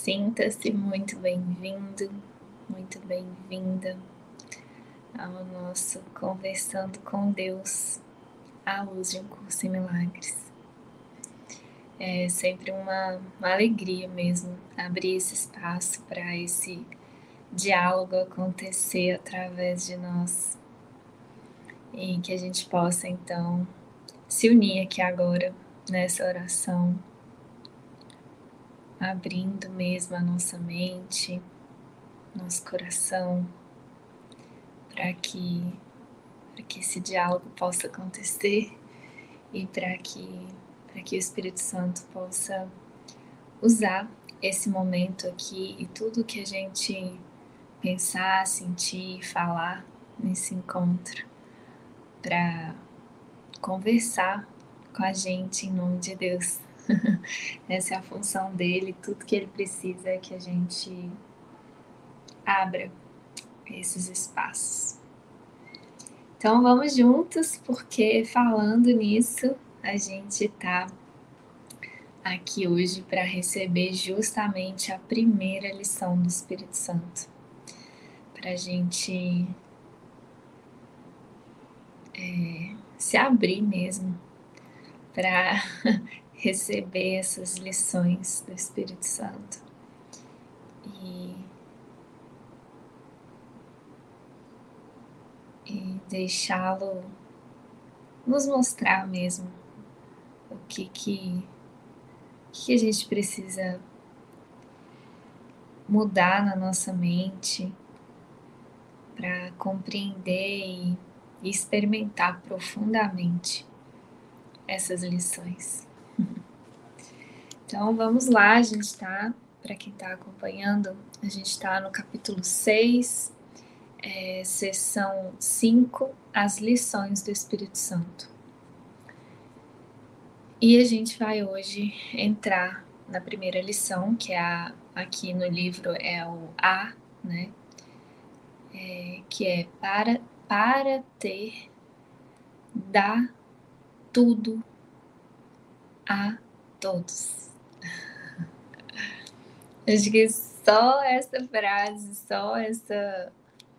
Sinta-se muito bem-vindo, muito bem-vinda ao nosso Conversando com Deus, à luz de um curso em milagres. É sempre uma alegria mesmo abrir esse espaço para esse diálogo acontecer através de nós e que a gente possa então se unir aqui agora nessa oração, abrindo mesmo a nossa mente, nosso coração, para que esse diálogo possa acontecer e para que o Espírito Santo possa usar esse momento aqui e tudo que a gente pensar, sentir, falar nesse encontro para conversar com a gente em nome de Deus. Essa é a função dele, tudo que ele precisa é que a gente abra esses espaços. Então vamos juntos, porque falando nisso, a gente está aqui hoje para receber justamente a primeira lição do Espírito Santo, para a gente se abrir mesmo para receber essas lições do Espírito Santo e deixá-lo nos mostrar mesmo o que a gente precisa mudar na nossa mente para compreender e experimentar profundamente essas lições. Então vamos lá, a gente está, para quem está acompanhando, a gente está no capítulo 6, sessão 5, as lições do Espírito Santo. E a gente vai hoje entrar na primeira lição, que é aqui no livro é o A, né? Que é para ter, dá tudo a todos. Acho que só essa frase, só essa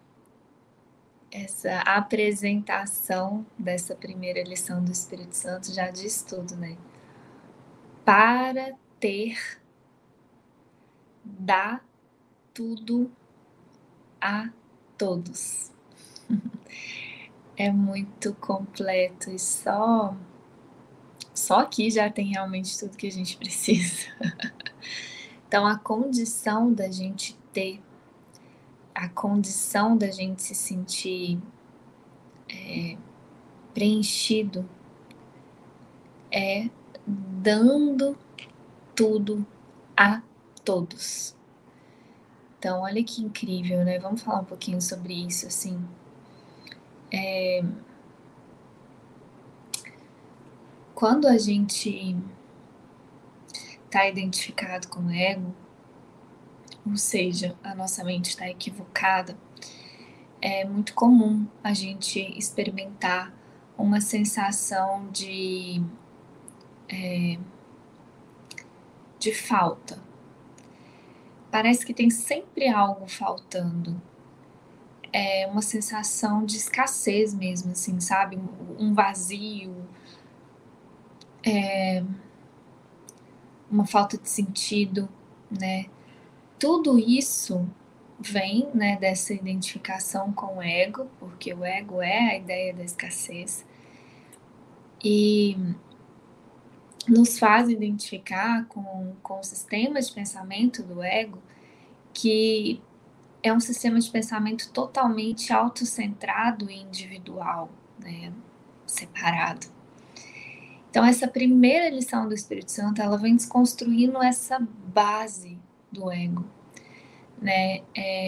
apresentação dessa primeira lição do Espírito Santo já diz tudo, né? Para ter, dá tudo a todos. É muito completo e só aqui já tem realmente tudo que a gente precisa. Então, a condição da gente ter, a condição da gente se sentir preenchido é dando tudo a todos. Então, olha que incrível, né? Vamos falar um pouquinho sobre isso, assim. Quando a gente está identificado com o ego, ou seja, a nossa mente está equivocada, é muito comum a gente experimentar uma sensação de falta. Parece que tem sempre algo faltando. É uma sensação de escassez mesmo, assim, sabe? Um vazio, uma falta de sentido, né? Tudo isso vem, né, dessa identificação com o ego, porque o ego é a ideia da escassez, e nos faz identificar com o sistema de pensamento do ego, que é um sistema de pensamento totalmente autocentrado e individual, né, separado. Então, essa primeira lição do Espírito Santo, ela vem desconstruindo essa base do ego, né?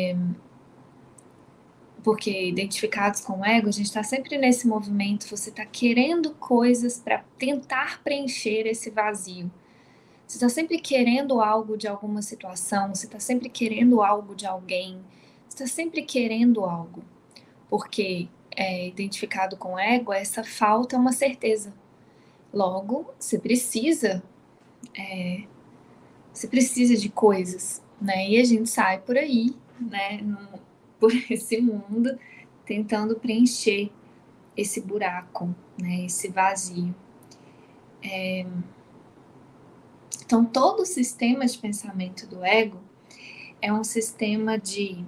Porque identificados com o ego, a gente está sempre nesse movimento, você está querendo coisas para tentar preencher esse vazio. Você está sempre querendo algo de alguma situação, você está sempre querendo algo de alguém, você está sempre querendo algo. Porque identificado com o ego, essa falta é uma certeza. Logo, você precisa de coisas, né? E a gente sai por aí, né? Por esse mundo, tentando preencher esse buraco, né? Esse vazio. Então, todo o sistema de pensamento do ego é um sistema de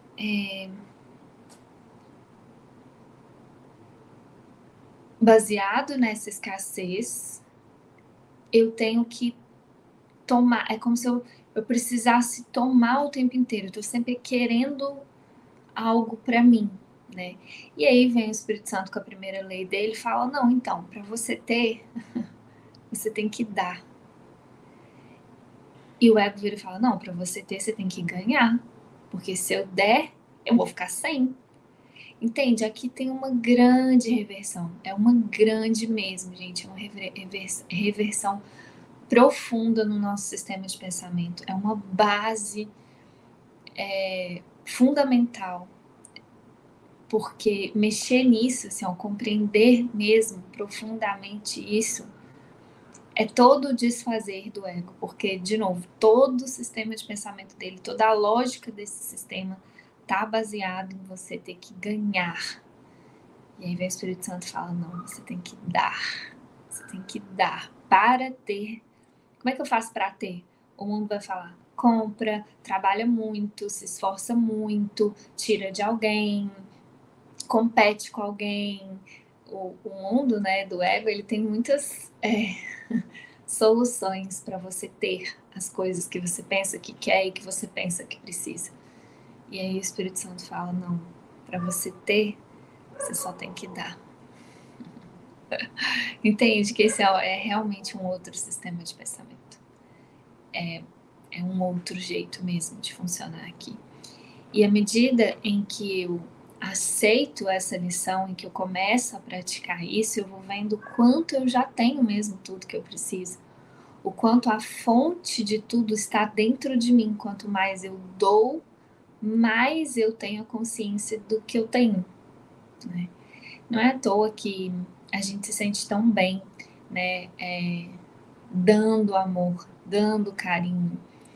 baseado nessa escassez, eu tenho que tomar, é como se eu precisasse tomar o tempo inteiro, eu tô sempre querendo algo para mim, né? E aí vem o Espírito Santo com a primeira lei dele e fala, não, então, para você ter, você tem que dar. E o ego vira e fala, não, para você ter, você tem que ganhar, porque se eu der, eu vou ficar sem. Entende? Aqui tem uma grande reversão, é uma grande mesmo, gente, é uma reversão profunda no nosso sistema de pensamento, é uma base fundamental, porque mexer nisso, assim, ó, compreender mesmo profundamente isso, é todo o desfazer do ego, porque, de novo, todo o sistema de pensamento dele, toda a lógica desse sistema está baseado em você ter que ganhar. E aí vem o Espírito Santo e fala, não, você tem que dar. Você tem que dar para ter. Como é que eu faço para ter? O mundo vai falar, compra, trabalha muito, se esforça muito, tira de alguém, compete com alguém. O mundo, né, do ego, ele tem muitas soluções para você ter as coisas que você pensa que quer e que você pensa que precisa. E aí o Espírito Santo fala, não, para você ter, você só tem que dar. Entende que esse é realmente um outro sistema de pensamento. É um outro jeito mesmo de funcionar aqui. E à medida em que eu aceito essa lição, em que eu começo a praticar isso, eu vou vendo o quanto eu já tenho mesmo tudo que eu preciso. O quanto a fonte de tudo está dentro de mim. Quanto mais eu dou, mais eu tenho consciência do que eu tenho, né? Não é à toa que a gente se sente tão bem, né? Dando amor, dando carinho,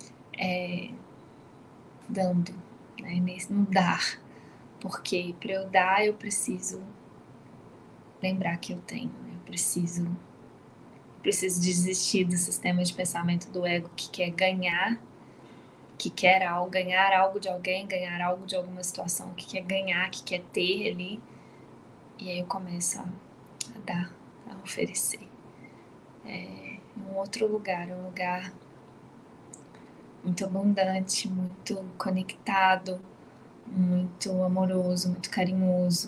dando, né? No dar. Porque para eu dar, eu preciso lembrar que eu tenho, né? Eu preciso desistir do sistema de pensamento do ego que quer ganhar, que quer algo, ganhar algo de alguém, ganhar algo de alguma situação, que quer ganhar, que quer ter ali. E aí eu começo a dar, a oferecer. Em um outro lugar, um lugar muito abundante, muito conectado, muito amoroso, muito carinhoso.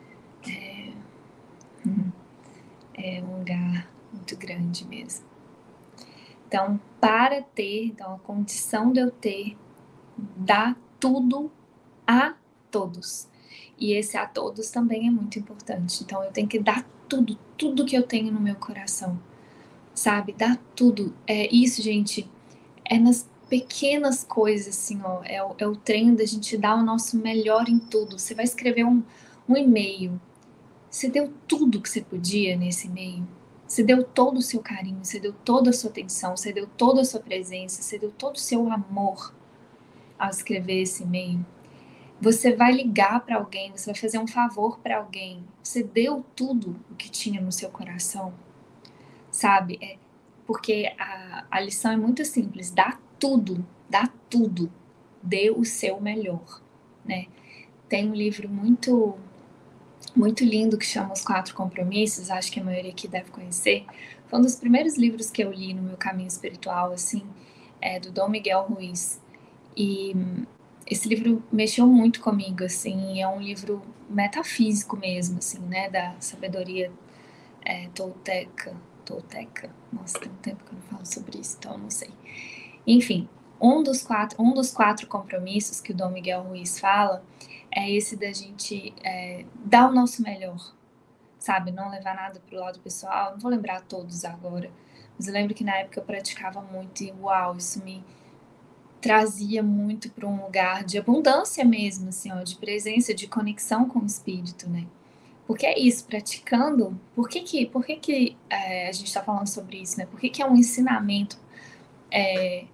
É um lugar muito grande mesmo. Então, para ter, então a condição de eu ter, dá tudo a todos. E esse a todos também é muito importante. Então, eu tenho que dar tudo, tudo que eu tenho no meu coração, sabe? Dar tudo. Isso, gente, é nas pequenas coisas, assim, ó. É o treino da gente dar o nosso melhor em tudo. Você vai escrever um e-mail. Você deu tudo que você podia nesse e-mail. Você deu todo o seu carinho, você deu toda a sua atenção, você deu toda a sua presença, você deu todo o seu amor ao escrever esse e-mail. Você vai ligar para alguém, você vai fazer um favor para alguém. Você deu tudo o que tinha no seu coração, sabe? Porque a lição é muito simples. Dá tudo, dá tudo. Dê o seu melhor, né? Tem um livro muito muito lindo que chama Os Quatro Compromissos, acho que a maioria aqui deve conhecer. Foi um dos primeiros livros que eu li no meu caminho espiritual, assim, do Dom Miguel Ruiz. E esse livro mexeu muito comigo, assim, é um livro metafísico mesmo, assim, né, da sabedoria tolteca. Nossa, tem um tempo que eu não falo sobre isso, então eu não sei. Enfim, um dos quatro compromissos que o Dom Miguel Ruiz fala é esse da gente dar o nosso melhor, sabe? Não levar nada pro lado pessoal. Não vou lembrar todos agora, mas eu lembro que na época eu praticava muito e uau, isso me trazia muito para um lugar de abundância mesmo, assim, ó, de presença, de conexão com o espírito, né? Porque é isso, praticando. Por que a gente está falando sobre isso, né? Por que é um ensinamento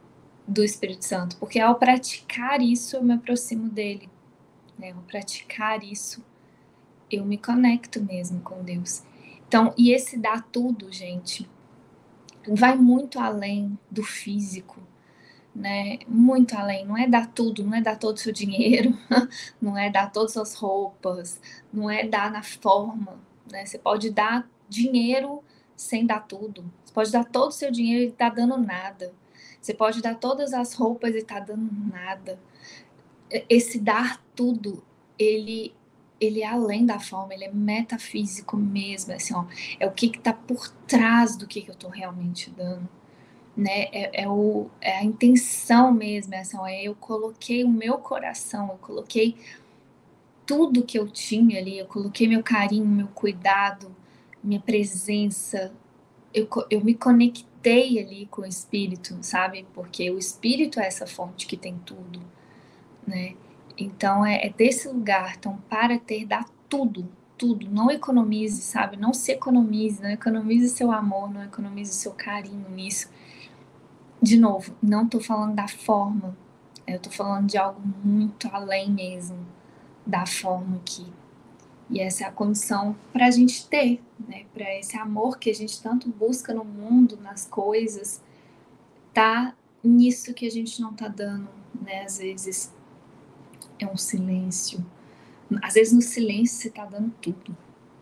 do Espírito Santo, porque ao praticar isso eu me aproximo dele, né? Ao praticar isso eu me conecto mesmo com Deus. Então, e esse dar tudo, gente, vai muito além do físico, né? Muito além. Não é dar tudo, não é dar todo o seu dinheiro, não é dar todas as roupas, não é dar na forma, né? Você pode dar dinheiro sem dar tudo. Você pode dar todo o seu dinheiro e tá dando nada. Você pode dar todas as roupas e tá dando nada. Esse dar tudo, ele é além da forma, ele é metafísico mesmo, assim, ó, é o que está por trás do que eu estou realmente dando, né? É a intenção mesmo, é assim, ó, eu coloquei o meu coração, eu coloquei tudo que eu tinha ali, eu coloquei meu carinho, meu cuidado, minha presença, eu me conectei ali com o Espírito, sabe? Porque o Espírito é essa fonte que tem tudo, né? Então é desse lugar. Então, para ter, dá tudo, tudo. Não economize, sabe? Não se economize, não economize seu amor, não economize seu carinho nisso. De novo, não tô falando da forma, eu tô falando de algo muito além mesmo da forma aqui. E essa é a condição para a gente ter, né? Para esse amor que a gente tanto busca no mundo, nas coisas, tá nisso que a gente não tá dando, né? Às vezes é um silêncio. Às vezes no silêncio você tá dando tudo.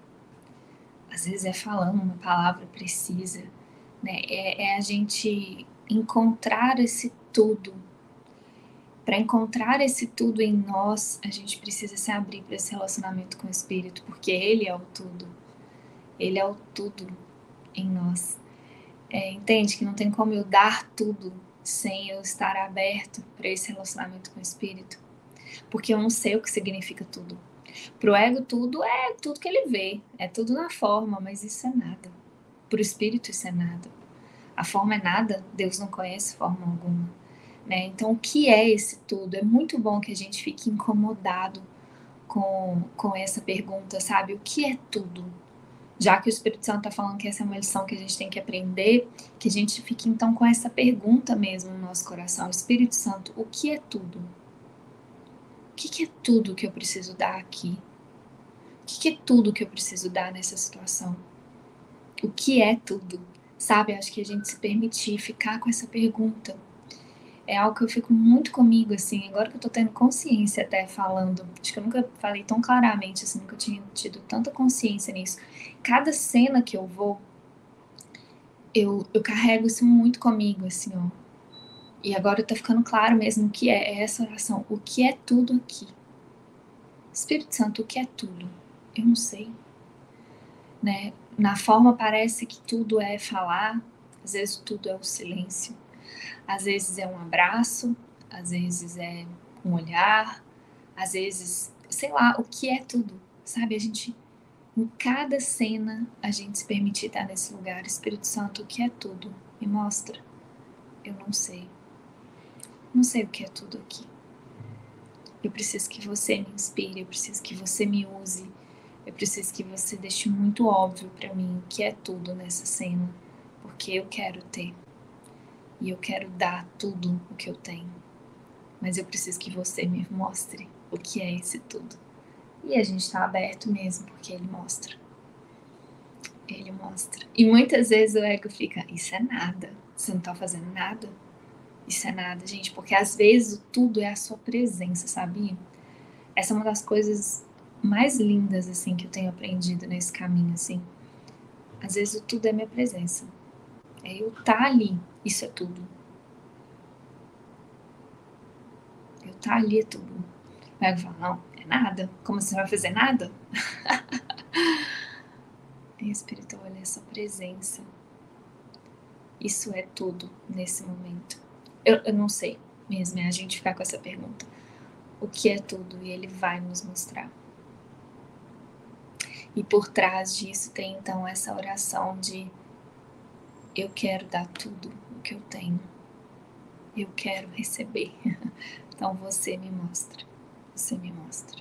Às vezes é falando uma palavra precisa, né? É a gente encontrar esse tudo. Para encontrar esse tudo em nós, a gente precisa se abrir para esse relacionamento com o Espírito, porque Ele é o tudo. Ele é o tudo em nós. Entende que não tem como eu dar tudo sem eu estar aberto para esse relacionamento com o Espírito, porque eu não sei o que significa tudo. Pro ego tudo é tudo que ele vê, é tudo na forma, mas isso é nada. Pro espírito isso é nada. A forma é nada, Deus não conhece forma alguma, né? Então o que é esse tudo? É muito bom que a gente fique incomodado com essa pergunta, sabe? O que é tudo? Já que o Espírito Santo está falando que essa é uma lição que a gente tem que aprender, que a gente fique então com essa pergunta mesmo no nosso coração. Espírito Santo, o que é tudo? O que é tudo que eu preciso dar aqui? O que é tudo que eu preciso dar nessa situação? O que é tudo? Sabe, acho que a gente se permitir ficar com essa pergunta é algo que eu fico muito comigo, assim, agora que eu tô tendo consciência até falando, acho que eu nunca falei tão claramente, assim, nunca tinha tido tanta consciência nisso. Cada cena que eu vou, eu carrego isso muito comigo, assim, ó. E agora tá ficando claro mesmo o que é essa oração. O que é tudo aqui? Espírito Santo, o que é tudo? Eu não sei, né? Na forma parece que tudo é falar, às vezes tudo é o silêncio, às vezes é um abraço, às vezes é um olhar, às vezes, sei lá, o que é tudo, sabe? A gente, em cada cena, a gente se permitir estar nesse lugar. Espírito Santo, o que é tudo? Me mostra. Eu não sei. Não sei o que é tudo aqui. Eu preciso que você me inspire, eu preciso que você me use, eu preciso que você deixe muito óbvio para mim o que é tudo nessa cena, porque eu quero ter e eu quero dar tudo o que eu tenho, mas eu preciso que você me mostre o que é esse tudo. E a gente está aberto mesmo, porque ele mostra. Ele mostra. E muitas vezes o ego fica, isso é nada, você não tá fazendo nada, isso é nada, gente, porque às vezes o tudo é a sua presença, sabia? Essa é uma das coisas mais lindas, assim, que eu tenho aprendido nesse caminho, assim. Às vezes o tudo é minha presença. É eu estar ali, isso é tudo. Eu estar ali é tudo. O ego fala, não, é nada. Como você vai fazer nada? E o Espírito olha essa presença. Isso é tudo nesse momento. Eu não sei mesmo, é a gente ficar com essa pergunta. O que é tudo? E ele vai nos mostrar. E por trás disso tem então essa oração de eu quero dar tudo o que eu tenho. Eu quero receber. Então você me mostra. Você me mostra.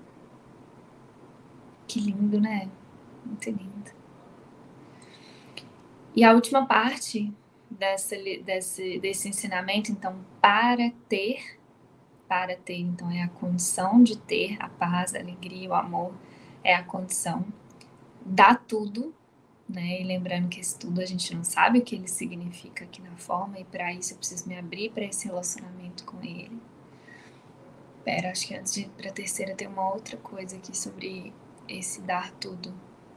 Que lindo, né? Muito lindo. E a última parte desse ensinamento. Então, para ter, então é a condição de ter a paz, a alegria, o amor, é a condição. Dá tudo, né? E lembrando que esse tudo a gente não sabe o que ele significa aqui na forma, e para isso eu preciso me abrir para esse relacionamento com ele. Pera, acho que antes de ir para a terceira tem uma outra coisa aqui sobre esse dar tudo.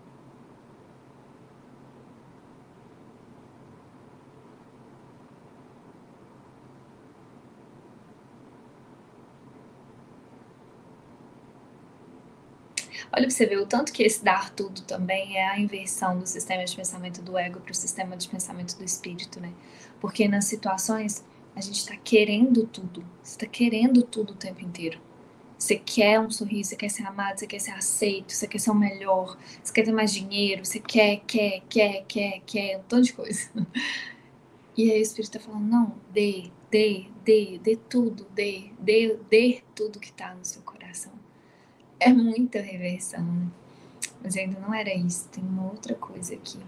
Olha pra você ver o tanto que esse dar tudo também é a inversão do sistema de pensamento do ego para o sistema de pensamento do espírito, né? Porque nas situações a gente tá querendo tudo. Você tá querendo tudo o tempo inteiro. Você quer um sorriso, você quer ser amado, você quer ser aceito, você quer ser o melhor, você quer ter mais dinheiro, você quer, um tanto de coisa. E aí o espírito tá falando, não, dê tudo, dê tudo que tá no seu coração. É muita reversão, né? Mas ainda não era isso, tem uma outra coisa aqui.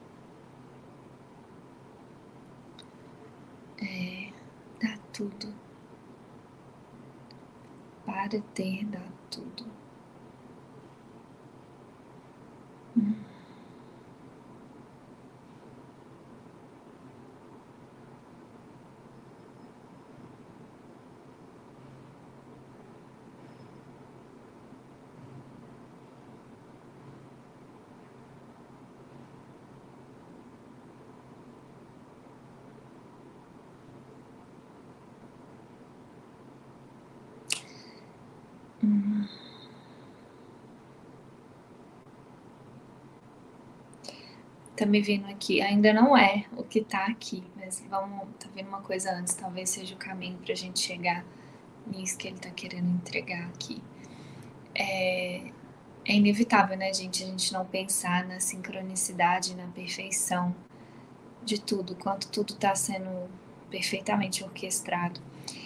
Dá tudo. Para ter, dá tudo. Tá me vindo aqui, ainda não é o que tá aqui, mas tá vindo uma coisa antes, talvez seja o caminho pra gente chegar nisso que ele tá querendo entregar aqui. É inevitável, né, gente, a gente não pensar na sincronicidade, na perfeição de tudo, quanto tudo tá sendo perfeitamente orquestrado.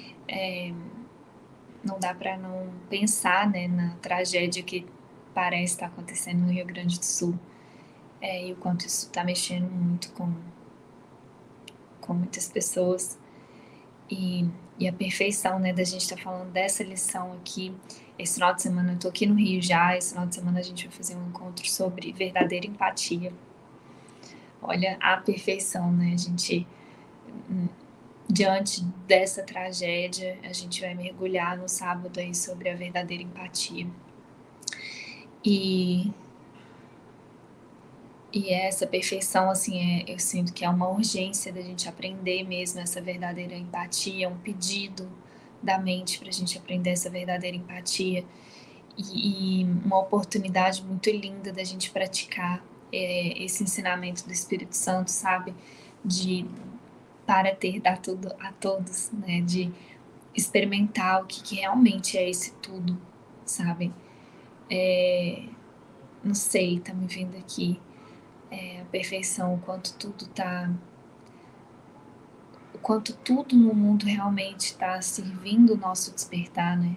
Não dá para não pensar, né, na tragédia que parece estar acontecendo no Rio Grande do Sul, e o quanto isso está mexendo muito com muitas pessoas, e a perfeição, né, da gente estar falando dessa lição aqui. Esse final de semana eu tô aqui no Rio já, esse final de semana a gente vai fazer um encontro sobre verdadeira empatia. Olha a perfeição, né, a gente, diante dessa tragédia, a gente vai mergulhar no sábado aí sobre a verdadeira empatia. E essa perfeição, assim, eu sinto que é uma urgência da gente aprender mesmo essa verdadeira empatia, um pedido da mente para a gente aprender essa verdadeira empatia, e uma oportunidade muito linda da gente praticar esse ensinamento do Espírito Santo, sabe? De para ter, dar tudo a todos, né? De experimentar o que realmente é esse tudo, sabe? Não sei, tá me vindo aqui a perfeição, o quanto tudo no mundo realmente está servindo o nosso despertar, né?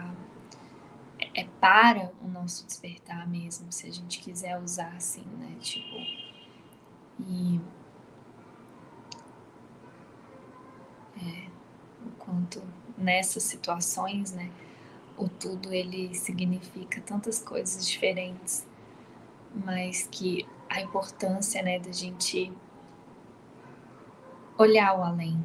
É para o nosso despertar mesmo, se a gente quiser usar assim, né? Tipo, e o quanto nessas situações, né? O tudo ele significa tantas coisas diferentes, mas que a importância, né, da gente olhar o além.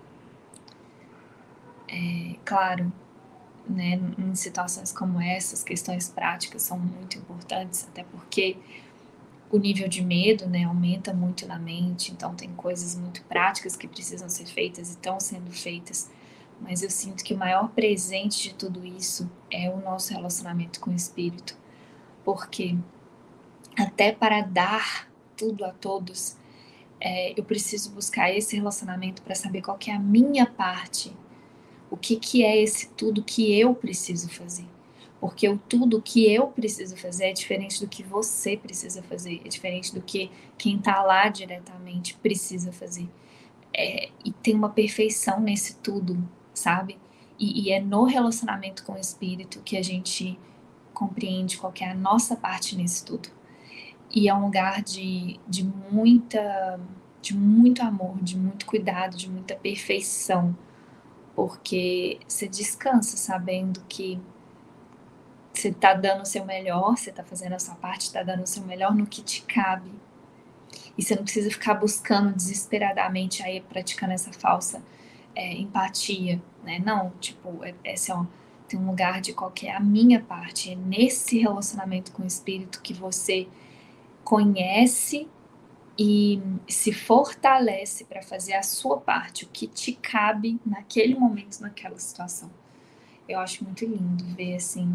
Claro, né, em situações como essas, questões práticas são muito importantes, até porque o nível de medo, né, aumenta muito na mente, então tem coisas muito práticas que precisam ser feitas e estão sendo feitas, mas eu sinto que o maior presente de tudo isso é o nosso relacionamento com o Espírito, porque até para dar tudo a todos, eu preciso buscar esse relacionamento para saber qual que é a minha parte, o que é esse tudo que eu preciso fazer. Porque o tudo que eu preciso fazer é diferente do que você precisa fazer, é diferente do que quem está lá diretamente precisa fazer. E tem uma perfeição nesse tudo, sabe? E é no relacionamento com o Espírito que a gente compreende qual que é a nossa parte nesse tudo. E é um lugar de muita de muito amor, de muito cuidado, de muita perfeição, porque você descansa sabendo que você está dando o seu melhor, você está fazendo a sua parte, está dando o seu melhor no que te cabe. E você não precisa ficar buscando desesperadamente aí, praticando essa falsa empatia, né? Não, tipo, tem um lugar de qual que é a minha parte. É nesse relacionamento com o Espírito que você conhece e se fortalece para fazer a sua parte, o que te cabe naquele momento, naquela situação. Eu acho muito lindo ver, assim,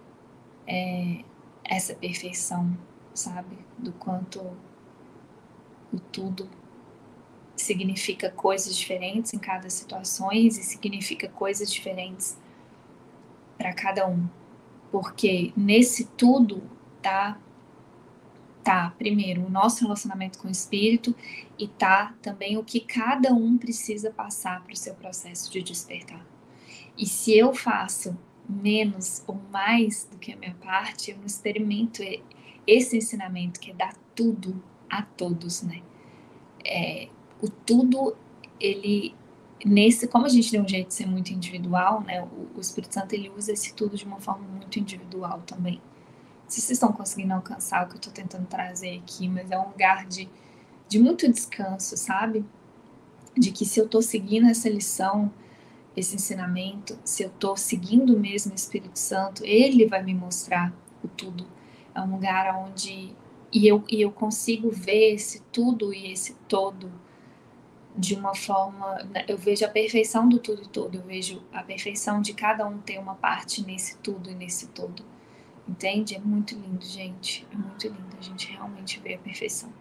essa perfeição, sabe? Do quanto o tudo significa coisas diferentes em cada situação e significa coisas diferentes para cada um. Porque nesse tudo tá primeiro o nosso relacionamento com o Espírito e tá também o que cada um precisa passar para o seu processo de despertar. E se eu faço menos ou mais do que a minha parte, eu não experimento esse ensinamento que é dar tudo a todos, né? O tudo, ele como a gente tem um jeito de ser muito individual, né? O Espírito Santo, ele usa esse tudo de uma forma muito individual também. Se vocês estão conseguindo alcançar o que eu estou tentando trazer aqui, mas é um lugar de muito descanso, sabe? De que se eu estou seguindo essa lição, esse ensinamento, se eu estou seguindo mesmo o Espírito Santo, ele vai me mostrar o tudo. É um lugar onde eu consigo ver esse tudo e esse todo de uma forma, eu vejo a perfeição do tudo e todo, eu vejo a perfeição de cada um ter uma parte nesse tudo e nesse todo. Entende? É muito lindo, gente. É muito lindo. A gente realmente vê a perfeição.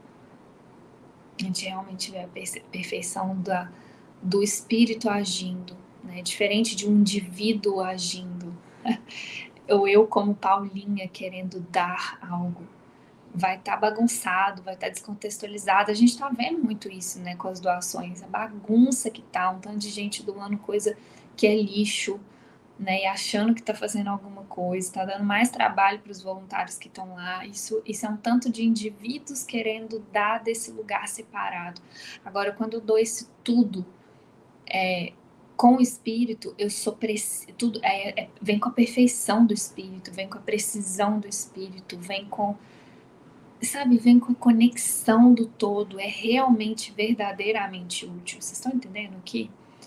A gente realmente vê a perfeição do espírito agindo, né? Diferente de um indivíduo agindo. Ou eu, como Paulinha, querendo dar algo. Vai estar bagunçado, vai estar descontextualizado. A gente está vendo muito isso, né? Com as doações. A bagunça que tá, um tanto de gente doando coisa que é lixo, né, e achando que está fazendo alguma coisa, está dando mais trabalho para os voluntários que estão lá. Isso é um tanto de indivíduos querendo dar desse lugar separado. Agora, quando eu dou esse tudo com o Espírito, eu sou tudo vem com a perfeição do Espírito, vem com a precisão do Espírito, vem com, sabe, vem com a conexão do todo. É realmente, verdadeiramente útil. Vocês estão entendendo aqui?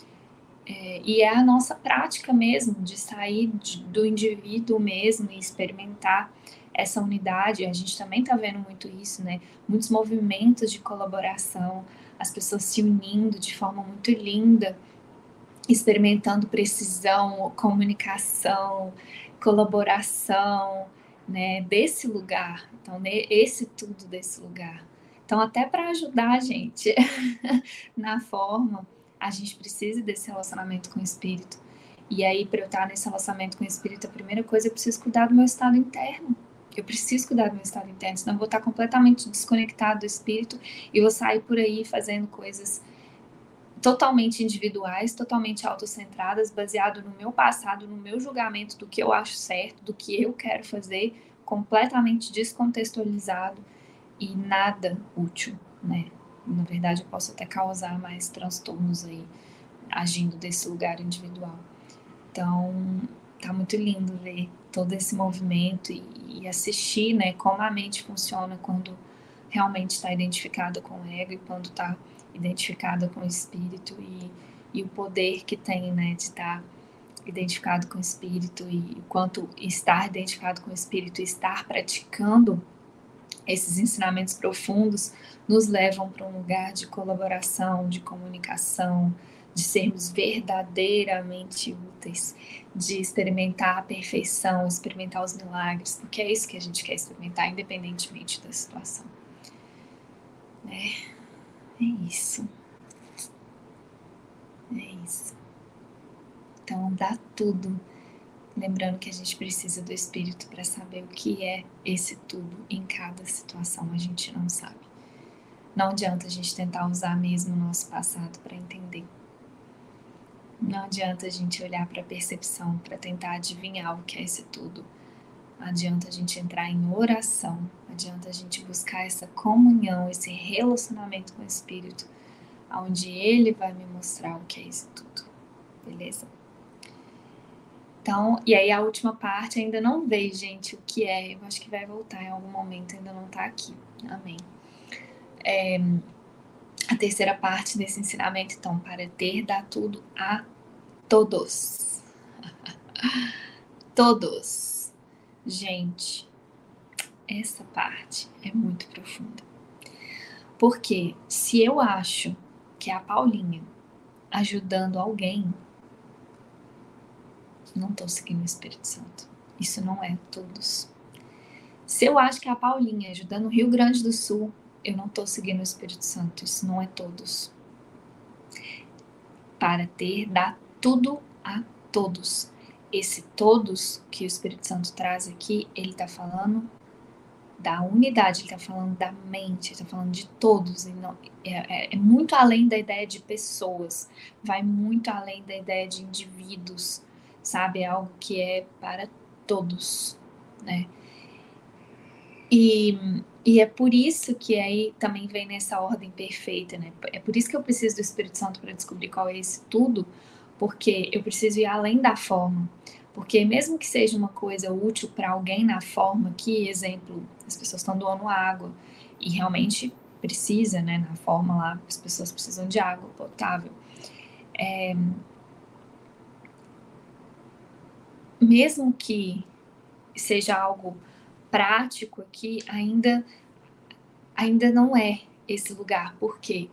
E é a nossa prática mesmo, de sair do indivíduo mesmo e experimentar essa unidade. A gente também está vendo muito isso, né? Muitos movimentos de colaboração, as pessoas se unindo de forma muito linda, experimentando precisão, comunicação, colaboração, né? Desse lugar. Então, esse tudo desse lugar. Então, até para ajudar a gente na forma, a gente precisa desse relacionamento com o Espírito. E aí, para eu estar nesse relacionamento com o Espírito, a primeira coisa, eu preciso cuidar do meu estado interno. Eu preciso cuidar do meu estado interno, senão eu vou estar completamente desconectado do Espírito e vou sair por aí fazendo coisas totalmente individuais, totalmente autocentradas, baseado no meu passado, no meu julgamento do que eu acho certo, do que eu quero fazer, completamente descontextualizado e nada útil, né? Na verdade, eu posso até causar mais transtornos aí, agindo desse lugar individual. Então, tá muito lindo ver todo esse movimento e assistir, né, como a mente funciona quando realmente está identificada com o ego e quando está identificada com o espírito e o poder que tem, né, de estar identificado com o espírito e quanto estar identificado com o espírito e estar praticando esses ensinamentos profundos nos levam para um lugar de colaboração, de comunicação, de sermos verdadeiramente úteis, de experimentar a perfeição, experimentar os milagres, porque é isso que a gente quer experimentar, independentemente da situação. É isso. É isso. Então, dá tudo. Lembrando que a gente precisa do Espírito para saber o que é esse tudo em cada situação, a gente não sabe. Não adianta a gente tentar usar mesmo o nosso passado para entender. Não adianta a gente olhar para a percepção para tentar adivinhar o que é esse tudo. adianta a gente entrar em oração, adianta a gente buscar essa comunhão, esse relacionamento com o Espírito, onde Ele vai me mostrar o que é isso tudo, beleza? Então, e aí a última parte ainda não veio, gente, o que é, eu acho que vai voltar em algum momento, ainda não tá aqui, amém. A terceira parte desse ensinamento, então, para ter, dá tudo a todos. Todos. Gente, essa parte é muito profunda. Porque se eu acho que é a Paulinha ajudando alguém, não estou seguindo o Espírito Santo. Isso não é todos. Se eu acho que é a Paulinha ajudando o Rio Grande do Sul, eu não estou seguindo o Espírito Santo. Isso não é todos. Para ter, dá tudo a todos. Esse todos que o Espírito Santo traz aqui, ele está falando da unidade, ele está falando da mente, ele está falando de todos. E não, é muito além da ideia de pessoas, vai muito além da ideia de indivíduos, sabe? É algo que é para todos, né? E é por isso que aí também vem nessa ordem perfeita, né? É por isso que eu preciso do Espírito Santo para descobrir qual é esse tudo, porque eu preciso ir além da forma. Porque mesmo que seja uma coisa útil para alguém na forma, que exemplo, as pessoas estão doando água e realmente precisa, né? Na forma lá, as pessoas precisam de água potável. Mesmo que seja algo prático aqui, ainda não é esse lugar, porque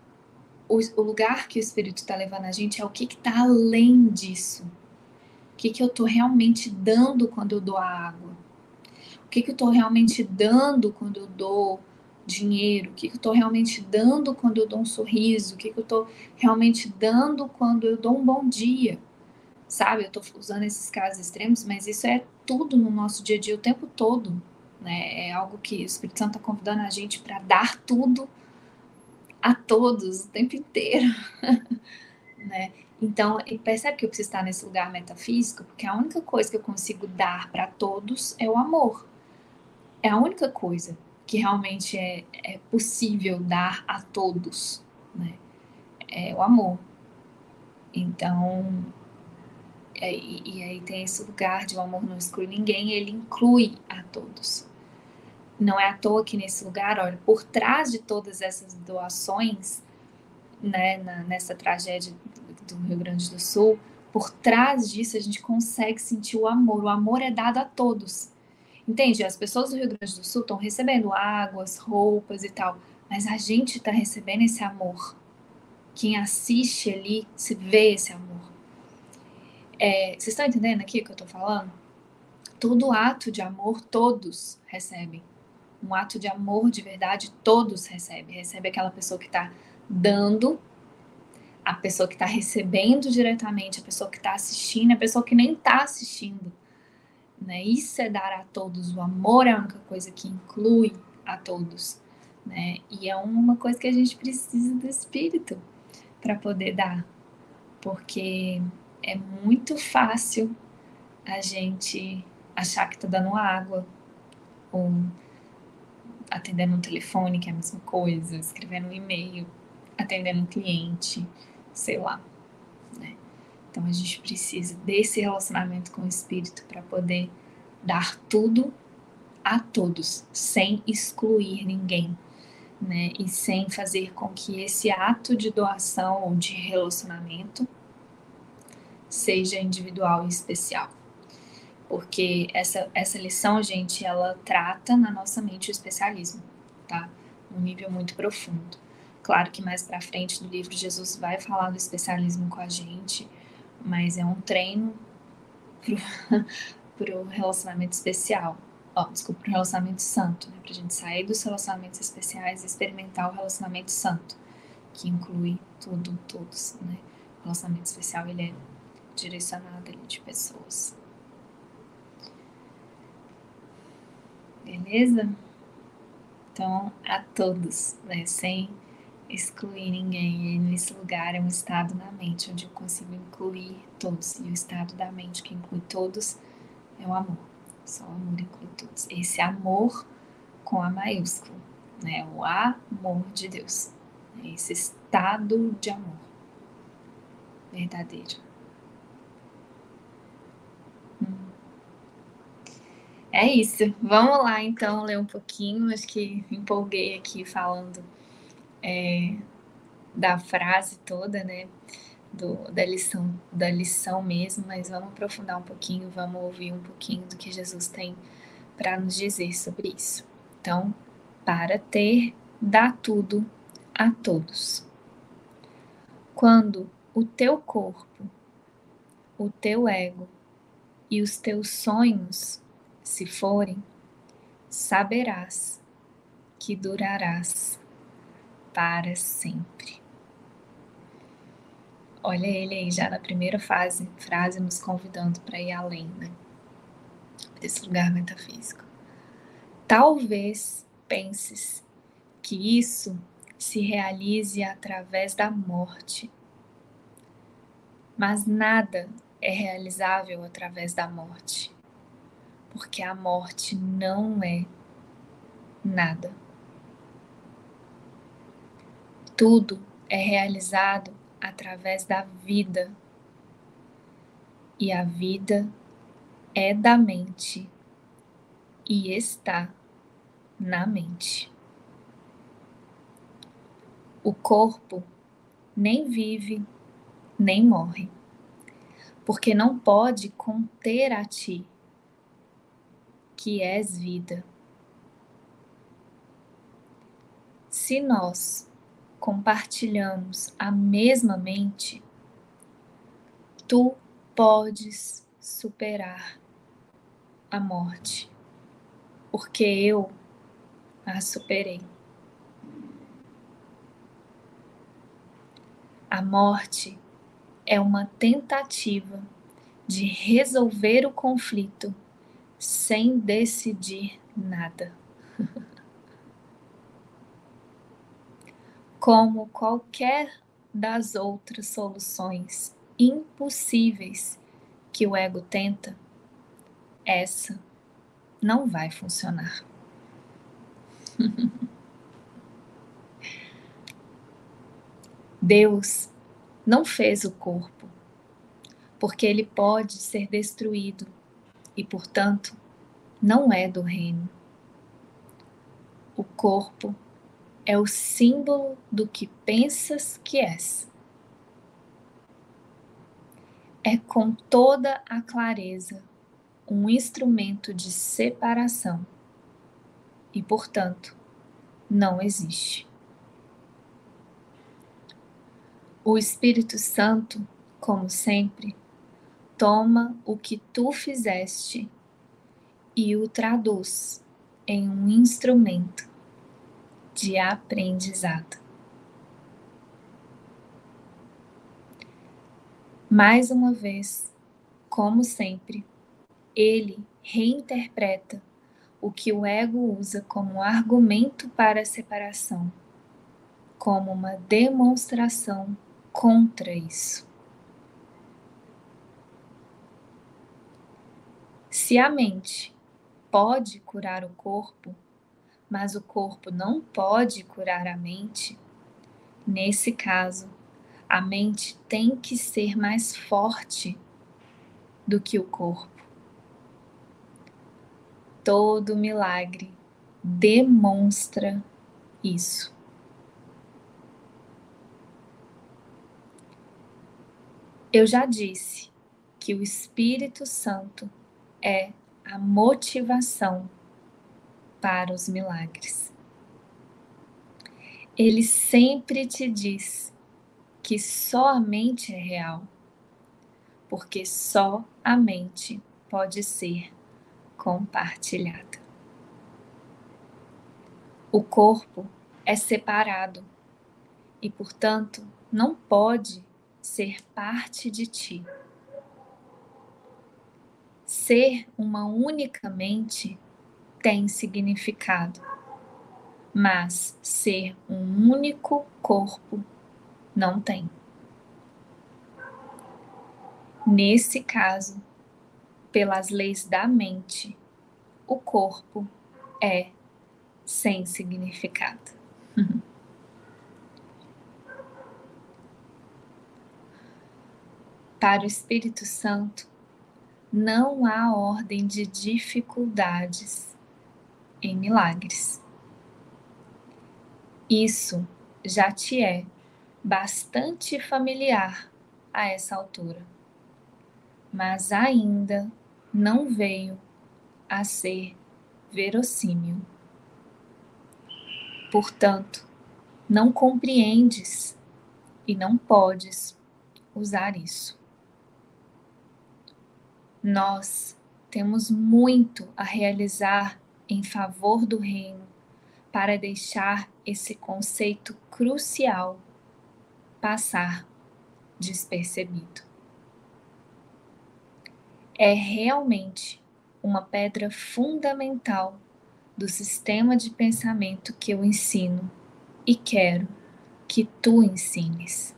o lugar que o Espírito está levando a gente é o que está além disso. O que eu estou realmente dando quando eu dou a água? O que eu estou realmente dando quando eu dou dinheiro? O que eu estou realmente dando quando eu dou um sorriso? O que eu estou realmente dando quando eu dou um bom dia? Sabe, eu estou usando esses casos extremos, mas isso é tudo no nosso dia a dia o tempo todo, né? É algo que o Espírito Santo está convidando a gente para dar tudo a todos o tempo inteiro, né? Então, percebe que eu preciso estar nesse lugar metafísico, porque a única coisa que eu consigo dar para todos é o amor. É a única coisa que realmente é possível dar a todos, né? É o amor. Então, e aí tem esse lugar de o amor não exclui ninguém, ele inclui a todos. Não é à toa que nesse lugar, olha, por trás de todas essas doações, né, nessa tragédia do Rio Grande do Sul, por trás disso a gente consegue sentir o amor. O amor é dado a todos. Entende? As pessoas do Rio Grande do Sul estão recebendo águas, roupas e tal, mas a gente está recebendo esse amor. Quem assiste ali se vê esse amor. Vocês estão entendendo aqui o que eu estou falando? Todo ato de amor, todos recebem. Um ato de amor de verdade, todos recebem. Recebe aquela pessoa que está dando, a pessoa que está recebendo diretamente, a pessoa que está assistindo, a pessoa que nem está assistindo. Né? Isso é dar a todos. O amor é a única coisa que inclui a todos. Né? E é uma coisa que a gente precisa do Espírito para poder dar. Porque é muito fácil a gente achar que está dando água, ou atendendo um telefone, que é a mesma coisa, escrevendo um e-mail, atendendo um cliente, sei lá, né? Então a gente precisa desse relacionamento com o Espírito para poder dar tudo a todos, sem excluir ninguém, né? E sem fazer com que esse ato de doação ou de relacionamento seja individual e especial. Porque essa lição, gente, ela trata na nossa mente o especialismo, tá? Num nível muito profundo. Claro que mais pra frente no livro Jesus vai falar do especialismo com a gente, mas é um treino pro relacionamento especial. Desculpa, pro relacionamento santo, né? Pra gente sair dos relacionamentos especiais e experimentar o relacionamento santo, que inclui tudo, todos, né? O relacionamento especial, ele é direcionado ali de pessoas. Beleza? Então, a todos, né? Sem excluir ninguém. E nesse lugar é um estado na mente, onde eu consigo incluir todos. E o estado da mente que inclui todos é o amor. Só o amor inclui todos. Esse amor com A maiúsculo, né? O amor de Deus. Esse estado de amor verdadeiro. É isso. Vamos lá, então, ler um pouquinho. Acho que empolguei aqui falando da frase toda, né? Da lição mesmo, mas vamos aprofundar um pouquinho, vamos ouvir um pouquinho do que Jesus tem para nos dizer sobre isso. Então, para ter, dá tudo a todos. Quando o teu corpo, o teu ego e os teus sonhos se forem, saberás que durarás para sempre. Olha ele aí já na primeira frase nos convidando para ir além, né? Desse lugar metafísico. Talvez penses que isso se realize através da morte, mas nada é realizável através da morte, porque a morte não é nada. Tudo é realizado através da vida, e a vida é da mente e está na mente. O corpo nem vive nem morre, porque não pode conter a ti, que és vida. Se nós compartilhamos a mesma mente, tu podes superar a morte, porque eu a superei. A morte é uma tentativa de resolver o conflito sem decidir nada. Como qualquer das outras soluções impossíveis que o ego tenta, essa não vai funcionar. Deus não fez o corpo, porque ele pode ser destruído e, portanto, não é do reino. O corpo é o símbolo do que pensas que és. É com toda a clareza um instrumento de separação e, portanto, não existe. O Espírito Santo, como sempre, toma o que tu fizeste e o traduz em um instrumento de aprendizado. Mais uma vez, como sempre, ele reinterpreta o que o ego usa como argumento para a separação, como uma demonstração contra isso. Se a mente pode curar o corpo, mas o corpo não pode curar a mente, nesse caso, a mente tem que ser mais forte do que o corpo. Todo milagre demonstra isso. Eu já disse que o Espírito Santo é a motivação para os milagres. Ele sempre te diz que só a mente é real, porque só a mente pode ser compartilhada. O corpo é separado e, portanto, não pode ser parte de ti. Ser uma única mente tem significado, mas ser um único corpo não tem. Nesse caso, pelas leis da mente, o corpo é sem significado. Para o Espírito Santo, não há ordem de dificuldades em milagres. Isso já te é bastante familiar a essa altura, mas ainda não veio a ser verossímil. Portanto, não compreendes e não podes usar isso. Nós temos muito a realizar em favor do reino para deixar esse conceito crucial passar despercebido. É realmente uma pedra fundamental do sistema de pensamento que eu ensino e quero que tu ensines.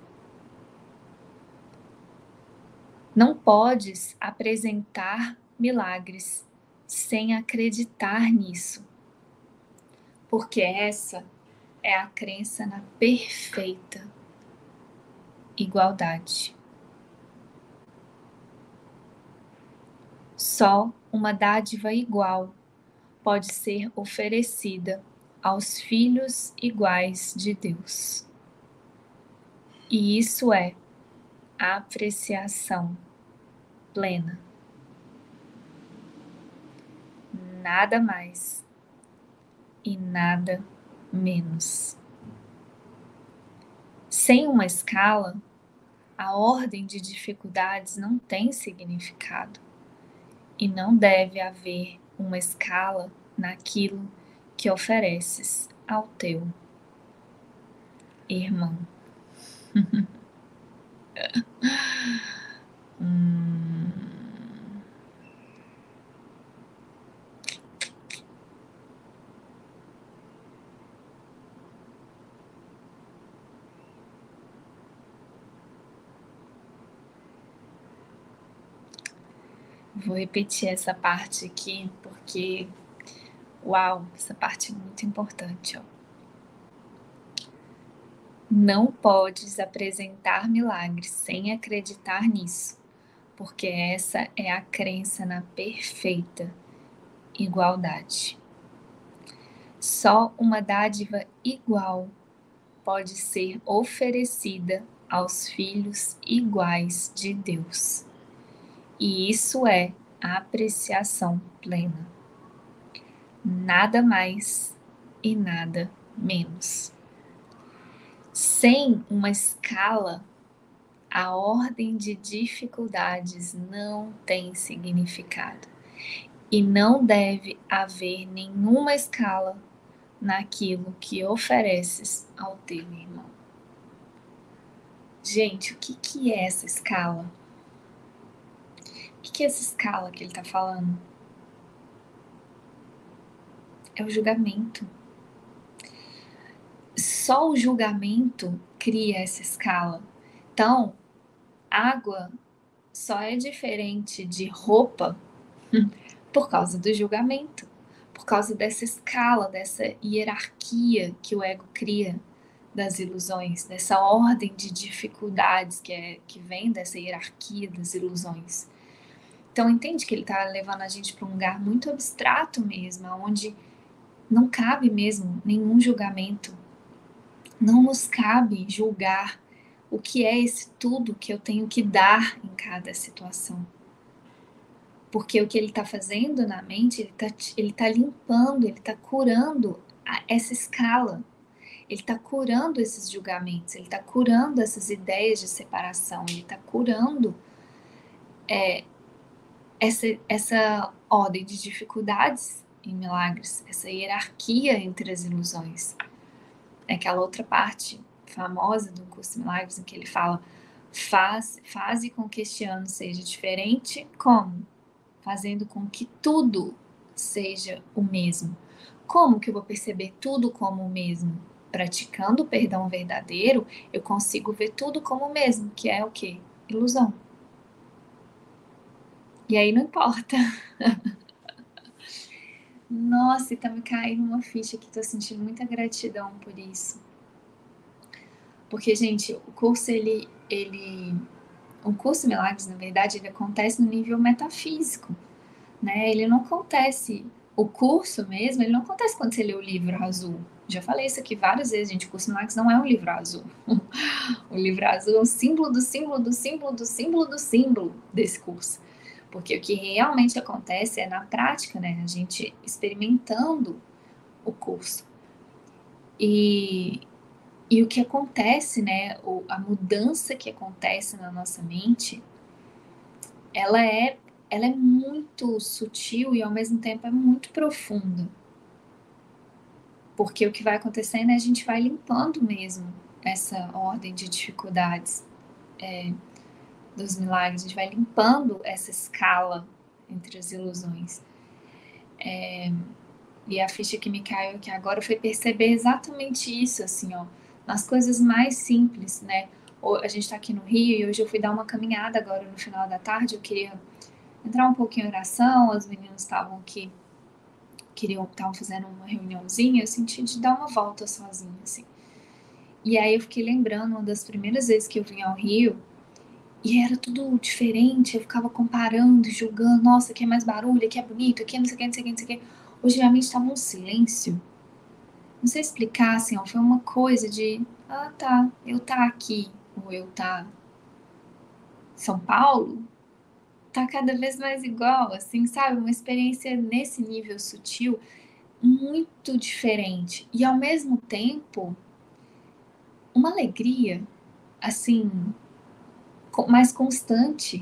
Não podes apresentar milagres sem acreditar nisso, porque essa é a crença na perfeita igualdade. Só uma dádiva igual pode ser oferecida aos filhos iguais de Deus. E isso é a apreciação plena. Nada mais e nada menos. Sem uma escala, a ordem de dificuldades não tem significado. E não deve haver uma escala naquilo que ofereces ao teu irmão. Vou repetir essa parte aqui porque, uau, essa parte é muito importante, ó. Não podes apresentar milagres sem acreditar nisso, porque essa é a crença na perfeita igualdade. Só uma dádiva igual pode ser oferecida aos filhos iguais de Deus. E isso é a apreciação plena. Nada mais e nada menos. Sem uma escala, a ordem de dificuldades não tem significado. E não deve haver nenhuma escala naquilo que ofereces ao teu irmão. Gente, o que é essa escala? O que é essa escala que ele está falando? É o julgamento. Só o julgamento cria essa escala. Então, água só é diferente de roupa por causa do julgamento, por causa dessa escala, dessa hierarquia que o ego cria das ilusões, dessa ordem de dificuldades que vem dessa hierarquia das ilusões. Então, entende que ele está levando a gente para um lugar muito abstrato mesmo, onde não cabe mesmo nenhum julgamento. Não nos cabe julgar o que é esse tudo que eu tenho que dar em cada situação. Porque o que ele está fazendo na mente, ele tá limpando, ele está curando essa escala. Ele está curando esses julgamentos, ele está curando essas ideias de separação, ele está curando essa ordem de dificuldades em milagres, essa hierarquia entre as ilusões. É aquela outra parte famosa do Curso de Milagres em que ele fala: faze com que este ano seja diferente, como? Fazendo com que tudo seja o mesmo. Como que eu vou perceber tudo como o mesmo? Praticando o perdão verdadeiro, eu consigo ver tudo como o mesmo, que é o quê? Ilusão. E aí não importa. Nossa, e tá me caindo uma ficha que tô sentindo muita gratidão por isso. Porque, gente, o curso, o curso Milagres, na verdade, ele acontece no nível metafísico, né? Ele não acontece, o curso mesmo, ele não acontece quando você lê o livro azul. Já falei isso aqui várias vezes, gente, o curso Milagres não é um livro azul. O livro azul é o símbolo do símbolo do símbolo do símbolo do símbolo desse curso. Porque o que realmente acontece é na prática, né? A gente experimentando o curso. E, e o que acontece, né? A mudança que acontece na nossa mente, ela é, ela é muito sutil e ao mesmo tempo é muito profunda. Porque o que vai acontecendo é a gente vai limpando mesmo essa ordem de dificuldades dos milagres, a gente vai limpando essa escala entre as ilusões. E a ficha que me caiu aqui agora foi perceber exatamente isso, assim, ó, nas coisas mais simples, né? A gente tá aqui no Rio e hoje eu fui dar uma caminhada agora no final da tarde, eu queria entrar um pouquinho em oração, as meninas estavam aqui, estavam fazendo uma reuniãozinha, eu senti de dar uma volta sozinha, assim. E aí eu fiquei lembrando uma das primeiras vezes que eu vim ao Rio, e era tudo diferente, eu ficava comparando, julgando, nossa, aqui é mais barulho, aqui é bonito, aqui é não sei o que, não sei o que, não sei o que. Hoje minha mente estava um silêncio. Não sei explicar, assim, ó, foi uma coisa de, ah, tá, eu tá aqui, ou eu tá em São Paulo, tá cada vez mais igual, assim, sabe? Uma experiência nesse nível sutil, muito diferente. E ao mesmo tempo, uma alegria, assim, mais constante.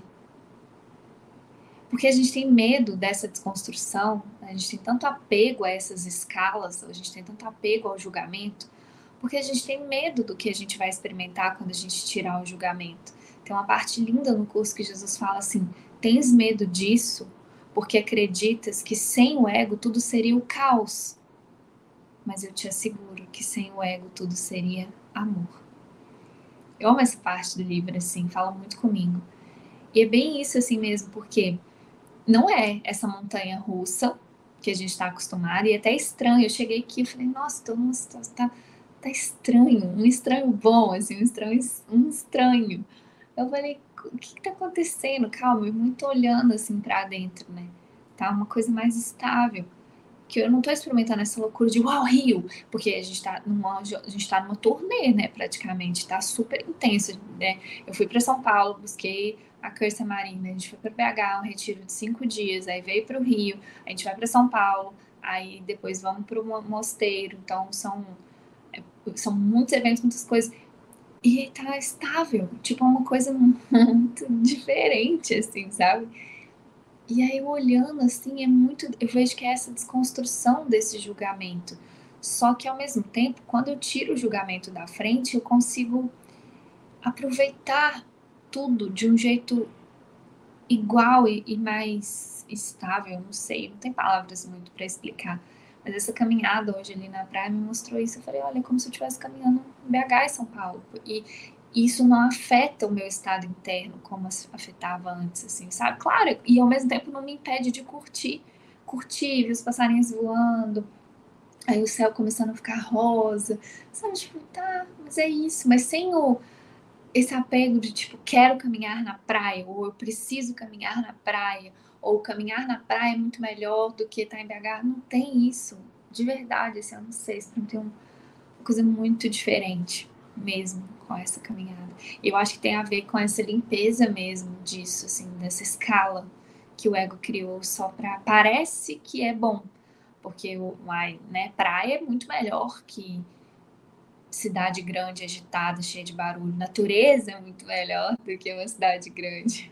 Porque a gente tem medo dessa desconstrução, a gente tem tanto apego a essas escalas, a gente tem tanto apego ao julgamento, porque a gente tem medo do que a gente vai experimentar quando a gente tirar o julgamento. Tem uma parte linda no curso que Jesus fala assim: tens medo disso porque acreditas que sem o ego tudo seria o caos, mas eu te asseguro que sem o ego tudo seria amor. Eu amo essa parte do livro, assim, fala muito comigo. E é bem isso assim mesmo, porque não é essa montanha russa que a gente está acostumado, e é até estranho. Eu cheguei aqui e falei, nossa, tô numa situação, tá estranho, um estranho bom, assim, um estranho. Eu falei, o que tá acontecendo? Calma, eu muito olhando assim para dentro, né? Tá uma coisa mais estável. Que eu não tô experimentando essa loucura de uau, Rio, porque a gente tá numa turnê, né, praticamente, tá super intenso, né? Eu fui para São Paulo, busquei a Cursa Marina, a gente foi para BH, um retiro de 5 dias, aí veio para o Rio, a gente vai para São Paulo, aí depois vamos para o mosteiro, então são muitos eventos, muitas coisas, e tá estável, tipo, é uma coisa muito diferente, assim, sabe? E aí, eu olhando assim, eu vejo que é essa desconstrução desse julgamento. Só que ao mesmo tempo, quando eu tiro o julgamento da frente, eu consigo aproveitar tudo de um jeito igual e mais estável, não sei, não tem palavras muito para explicar. Mas essa caminhada hoje ali na praia me mostrou isso. Eu falei, olha, é como se eu estivesse caminhando em BH e São Paulo. E isso não afeta o meu estado interno como afetava antes, assim, sabe? Claro, e ao mesmo tempo não me impede de curtir, ver os passarinhos voando, aí o céu começando a ficar rosa, sabe? Tipo, tá, mas é isso. Mas sem esse apego de tipo, quero caminhar na praia, ou eu preciso caminhar na praia, ou caminhar na praia é muito melhor do que estar em BH. Não tem isso, de verdade, assim, eu não sei, isso tem uma coisa muito diferente mesmo com essa caminhada. Eu acho que tem a ver com essa limpeza mesmo disso, assim, dessa escala que o ego criou só para parece que é bom, porque né, praia é muito melhor que cidade grande, agitada, cheia de barulho. Natureza é muito melhor do que uma cidade grande.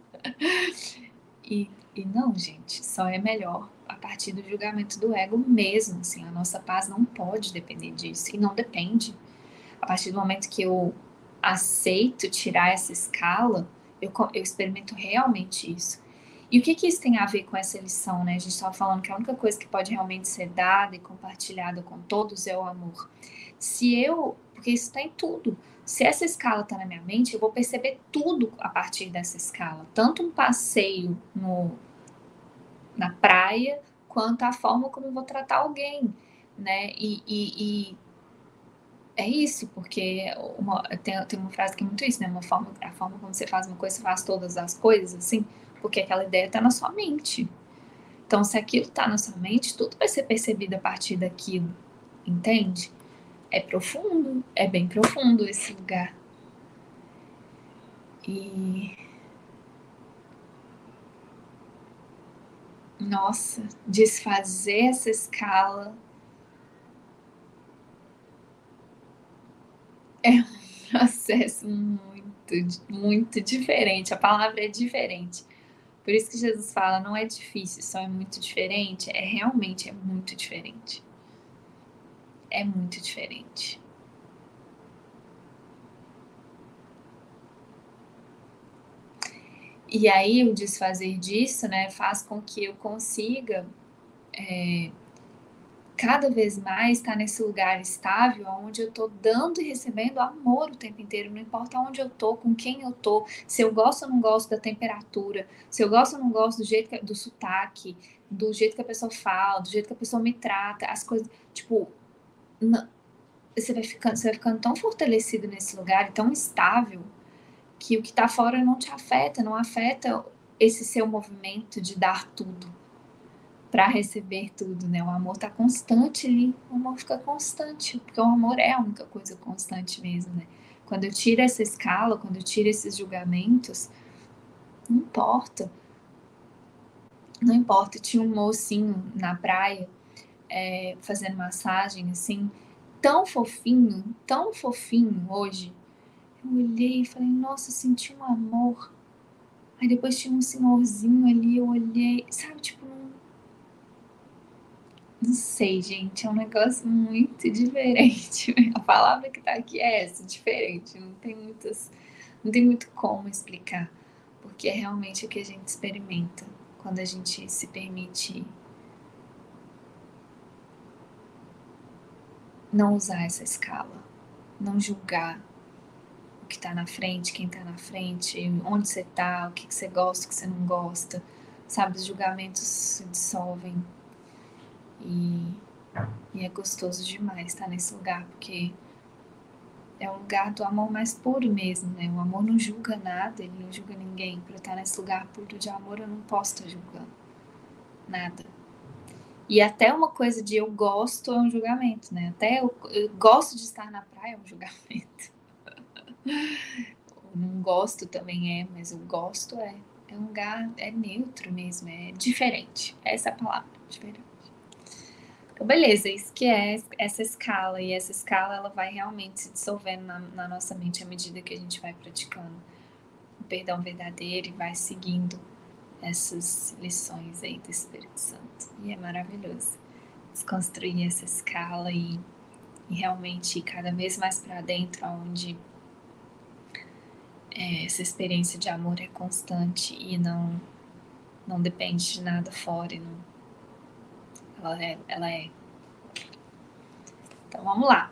E não, gente, só é melhor a partir do julgamento do ego mesmo. Assim, a nossa paz não pode depender disso. E não depende. A partir do momento que eu aceito tirar essa escala, eu experimento realmente isso. E o que que isso tem a ver com essa lição, né? A gente estava falando que a única coisa que pode realmente ser dada e compartilhada com todos é o amor. Porque isso está em tudo. Se essa escala está na minha mente, eu vou perceber tudo a partir dessa escala. Tanto um passeio na praia, quanto a forma como eu vou tratar alguém, né? E é isso, porque tem uma frase que é muito isso, né? A forma como você faz uma coisa, você faz todas as coisas, assim, porque aquela ideia tá na sua mente. Então, se aquilo tá na sua mente, tudo vai ser percebido a partir daquilo, entende? É profundo, é bem profundo esse lugar. E nossa, desfazer essa escala é um processo muito diferente. A palavra é diferente. Por isso que Jesus fala, não é difícil, só é muito diferente. Realmente é muito diferente. É muito diferente. E aí o desfazer disso, né, faz com que eu consiga cada vez mais estar nesse lugar estável, onde eu tô dando e recebendo amor o tempo inteiro, não importa onde eu tô, com quem eu tô, se eu gosto ou não gosto da temperatura, se eu gosto ou não gosto do jeito do sotaque, do jeito que a pessoa fala, do jeito que a pessoa me trata, as coisas, tipo, você vai ficando tão fortalecido nesse lugar e tão estável que o que tá fora não te afeta, não afeta esse seu movimento de dar tudo para receber tudo, né? O amor tá constante ali, o amor fica constante, porque o amor é a única coisa constante mesmo, né? Quando eu tiro essa escala, quando eu tiro esses julgamentos, não importa, não importa. Tinha um mocinho na praia fazendo massagem, assim, tão fofinho hoje. Eu olhei e falei, nossa, eu senti um amor. Aí depois tinha um senhorzinho ali, eu olhei, sabe, tipo, não sei, gente, é um negócio muito diferente. A palavra que tá aqui é essa, diferente. Não tem muito como explicar, porque é realmente o que a gente experimenta quando a gente se permite não usar essa escala, não julgar o que tá na frente, quem tá na frente, onde você tá, o que você gosta, o que você não gosta, sabe? Os julgamentos se dissolvem e é gostoso demais estar nesse lugar, porque é um lugar do amor mais puro mesmo, né? O amor não julga nada, ele não julga ninguém. Para estar nesse lugar puro de amor, eu não posso estar julgando nada. E até uma coisa de eu gosto é um julgamento, né? Até eu gosto de estar na praia é um julgamento. Eu não gosto também mas eu gosto é um lugar, é neutro mesmo, é diferente. Essa é a palavra, diferente. Então, beleza, isso que é essa escala. E essa escala, ela vai realmente se dissolvendo na nossa mente à medida que a gente vai praticando o perdão verdadeiro e vai seguindo essas lições aí do Espírito Santo. E é maravilhoso desconstruir essa escala e realmente ir cada vez mais para dentro, onde essa experiência de amor é constante e não depende de nada fora. Ela é. Então vamos lá.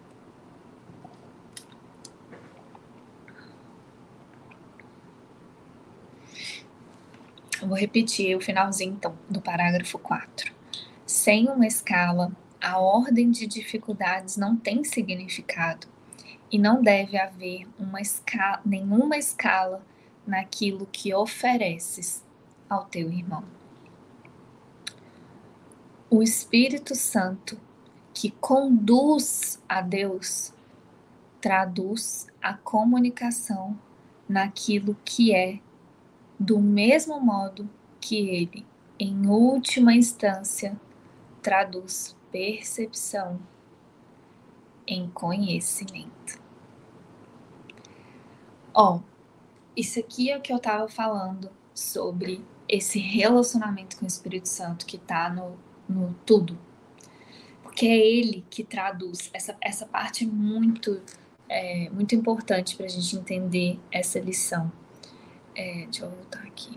Eu vou repetir o finalzinho então do parágrafo 4. Sem uma escala, a ordem de dificuldades não tem significado e não deve haver nenhuma escala naquilo que ofereces ao teu irmão. O Espírito Santo, que conduz a Deus, traduz a comunicação naquilo que é, do mesmo modo que ele, em última instância, traduz percepção em conhecimento. Isso aqui é o que eu estava falando sobre esse relacionamento com o Espírito Santo que está no tudo. Porque é ele que traduz. Essa parte é muito importante para a gente entender essa lição. Deixa eu voltar aqui.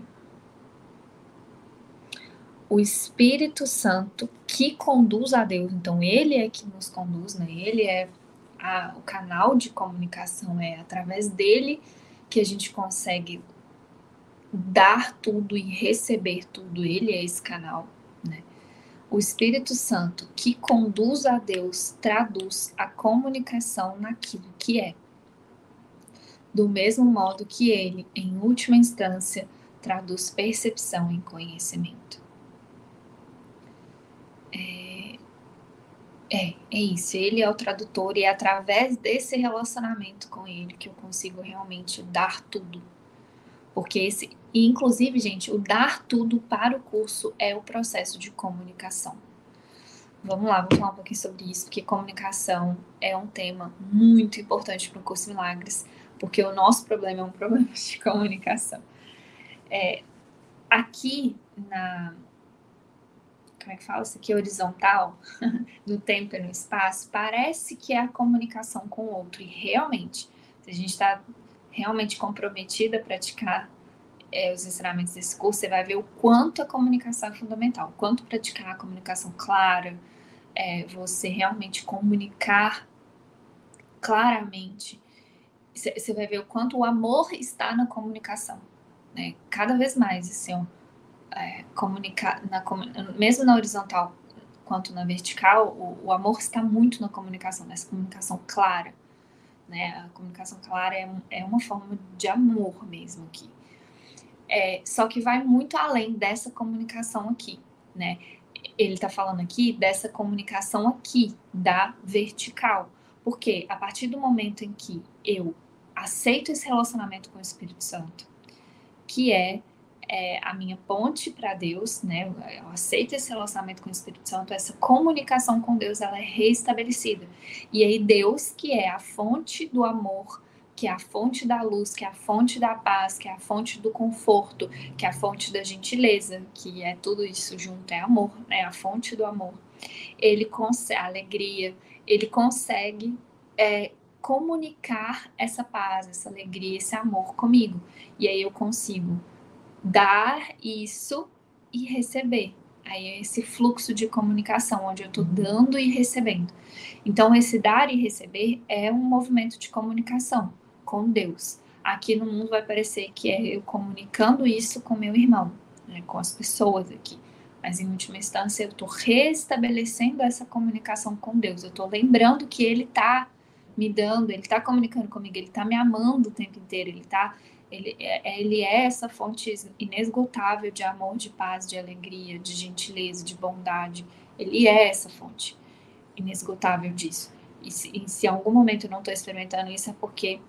O Espírito Santo que conduz a Deus. Então, ele é que nos conduz, né? Ele é o canal de comunicação. É através dele que a gente consegue dar tudo e receber tudo. Ele é esse canal, né? O Espírito Santo que conduz a Deus traduz a comunicação naquilo que é. Do mesmo modo que ele, em última instância, traduz percepção em conhecimento. É isso. Ele é o tradutor e é através desse relacionamento com ele que eu consigo realmente dar tudo. Porque inclusive, gente, o dar tudo para o curso é o processo de comunicação. Vamos lá, vamos falar um pouquinho sobre isso, porque comunicação é um tema muito importante para o curso Milagres, porque o nosso problema é um problema de comunicação. Aqui como é que fala isso aqui? Horizontal, no tempo e no espaço, parece que é a comunicação com o outro. E realmente, se a gente está realmente comprometida a praticar os ensinamentos desse curso, você vai ver o quanto a comunicação é fundamental, o quanto praticar a comunicação clara, você realmente comunicar claramente. Você vai ver o quanto o amor está na comunicação, né? Cada vez mais, assim, comunicar, mesmo na horizontal quanto na vertical, o amor está muito na comunicação, nessa comunicação clara, né? A comunicação clara é uma forma de amor mesmo aqui. Só que vai muito além dessa comunicação aqui, né? Ele está falando aqui dessa comunicação aqui, da vertical. Porque a partir do momento em que eu aceito esse relacionamento com o Espírito Santo, que é a minha ponte para Deus, né? Eu aceito esse relacionamento com o Espírito Santo, essa comunicação com Deus, ela é reestabelecida. E aí Deus, que é a fonte do amor, que é a fonte da luz, que é a fonte da paz, que é a fonte do conforto, que é a fonte da gentileza, que é tudo isso junto, é amor, né? A fonte do amor. Ele consegue, a alegria, ele consegue comunicar essa paz, essa alegria, esse amor comigo. E aí eu consigo dar isso e receber. Aí é esse fluxo de comunicação, onde eu estou dando e recebendo. Então, esse dar e receber é um movimento de comunicação com Deus. Aqui no mundo vai parecer que é eu comunicando isso com meu irmão, né, com as pessoas aqui. Mas, em última instância, eu estou restabelecendo essa comunicação com Deus. Eu estou lembrando que Ele está me dando, Ele está comunicando comigo, Ele está me amando o tempo inteiro, Ele é essa fonte inesgotável de amor, de paz, de alegria, de gentileza, de bondade. Ele é essa fonte inesgotável disso. E se em algum momento eu não estou experimentando isso, é porque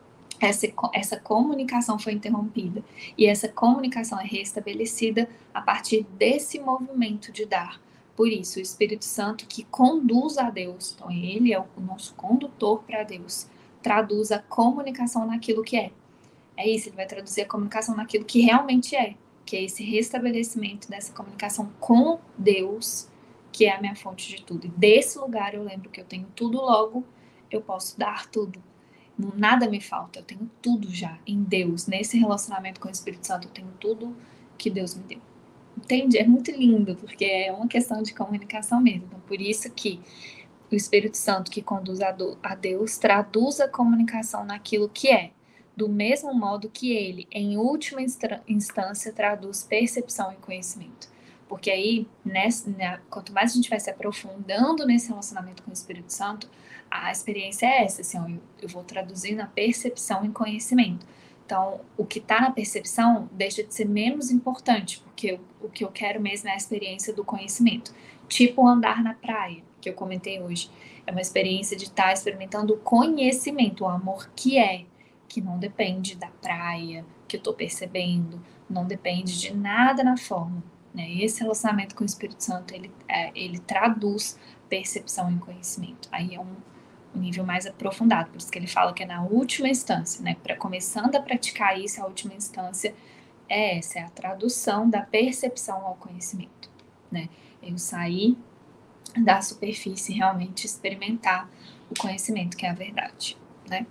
essa comunicação foi interrompida. E essa comunicação é restabelecida a partir desse movimento de dar. Por isso, o Espírito Santo que conduz a Deus, então ele é o nosso condutor para Deus, traduz a comunicação naquilo que é. É isso, ele vai traduzir a comunicação naquilo que realmente é, que é esse restabelecimento dessa comunicação com Deus, que é a minha fonte de tudo. E desse lugar eu lembro que eu tenho tudo, logo eu posso dar tudo. Nada me falta, eu tenho tudo já em Deus. Nesse relacionamento com o Espírito Santo, eu tenho tudo que Deus me deu. Entende? É muito lindo, porque é uma questão de comunicação mesmo. Então, por isso que o Espírito Santo que conduz a Deus traduz a comunicação naquilo que é, do mesmo modo que ele, em última instância, traduz percepção e conhecimento. Porque aí, quanto mais a gente vai se aprofundando nesse relacionamento com o Espírito Santo, a experiência é essa, assim, eu vou traduzindo a percepção em conhecimento. Então, o que está na percepção deixa de ser menos importante, porque o que eu quero mesmo é a experiência do conhecimento. Tipo andar na praia, que eu comentei hoje. É uma experiência de estar experimentando o conhecimento, o amor que não depende da praia, que eu estou percebendo, não depende de nada na forma. Né? Esse relacionamento com o Espírito Santo, ele traduz percepção em conhecimento. Aí é um nível mais aprofundado, por isso que ele fala que é na última instância, né? Começando a praticar isso, a última instância é essa, é a tradução da percepção ao conhecimento, né? Eu sair da superfície e realmente experimentar o conhecimento, que é a verdade, né?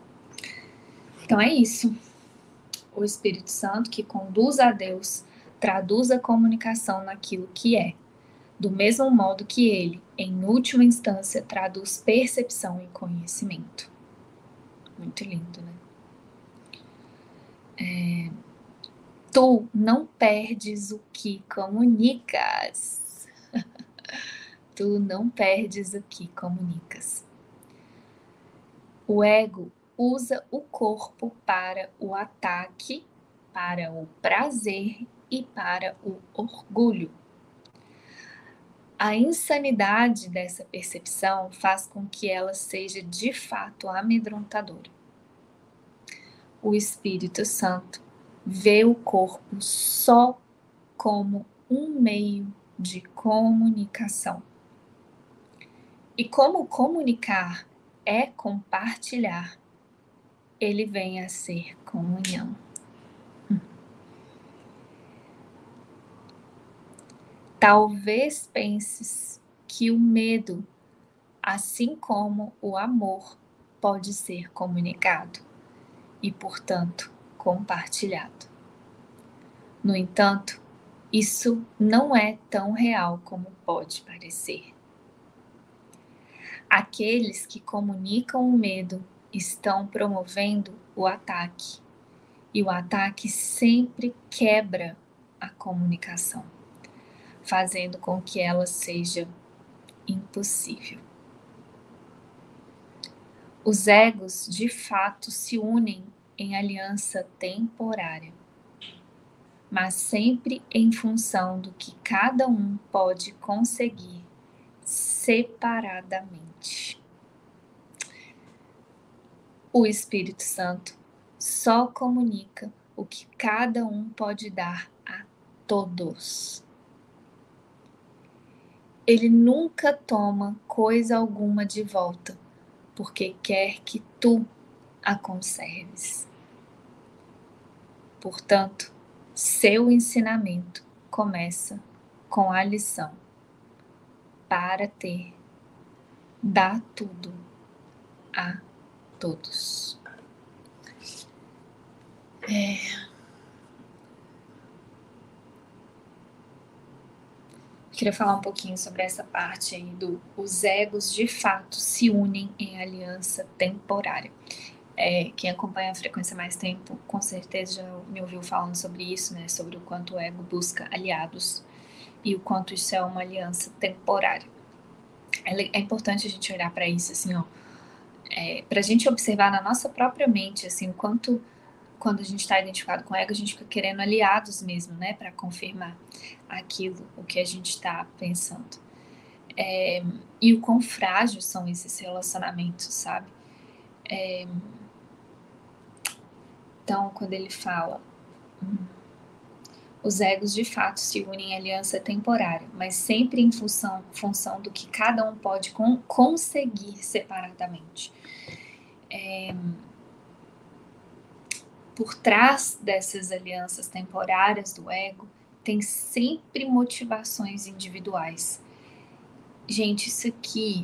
Então é isso. O Espírito Santo que conduz a Deus, traduz a comunicação naquilo que é, do mesmo modo que ele, em última instância, traduz percepção em conhecimento. Muito lindo, né? Tu não perdes o que comunicas. Tu não perdes o que comunicas. O ego usa o corpo para o ataque, para o prazer e para o orgulho. A insanidade dessa percepção faz com que ela seja de fato amedrontadora. O Espírito Santo vê o corpo só como um meio de comunicação. E como comunicar é compartilhar, ele vem a ser comunhão. Talvez penses que o medo, assim como o amor, pode ser comunicado e, portanto, compartilhado. No entanto, isso não é tão real como pode parecer. Aqueles que comunicam o medo estão promovendo o ataque, e o ataque sempre quebra a comunicação, fazendo com que ela seja impossível. Os egos de fato se unem em aliança temporária, mas sempre em função do que cada um pode conseguir separadamente. O Espírito Santo só comunica o que cada um pode dar a todos. Ele nunca toma coisa alguma de volta, porque quer que tu a conserves. Portanto, seu ensinamento começa com a lição: para ter, dá tudo a todos. Queria falar um pouquinho sobre essa parte aí os egos de fato se unem em aliança temporária. Quem acompanha a Frequência Mais Tempo, com certeza já me ouviu falando sobre isso, né? Sobre o quanto o ego busca aliados e o quanto isso é uma aliança temporária. É importante a gente olhar para isso, assim, ó, para a gente observar na nossa própria mente, assim, o quanto quando a gente está identificado com o ego, a gente fica querendo aliados mesmo, né, para confirmar aquilo, o que a gente está pensando. E o quão frágil são esses relacionamentos, sabe? Então, quando ele fala, os egos de fato se unem em aliança temporária, mas sempre em função do que cada um pode conseguir separadamente. Por trás dessas alianças temporárias do ego, tem sempre motivações individuais. Gente, isso aqui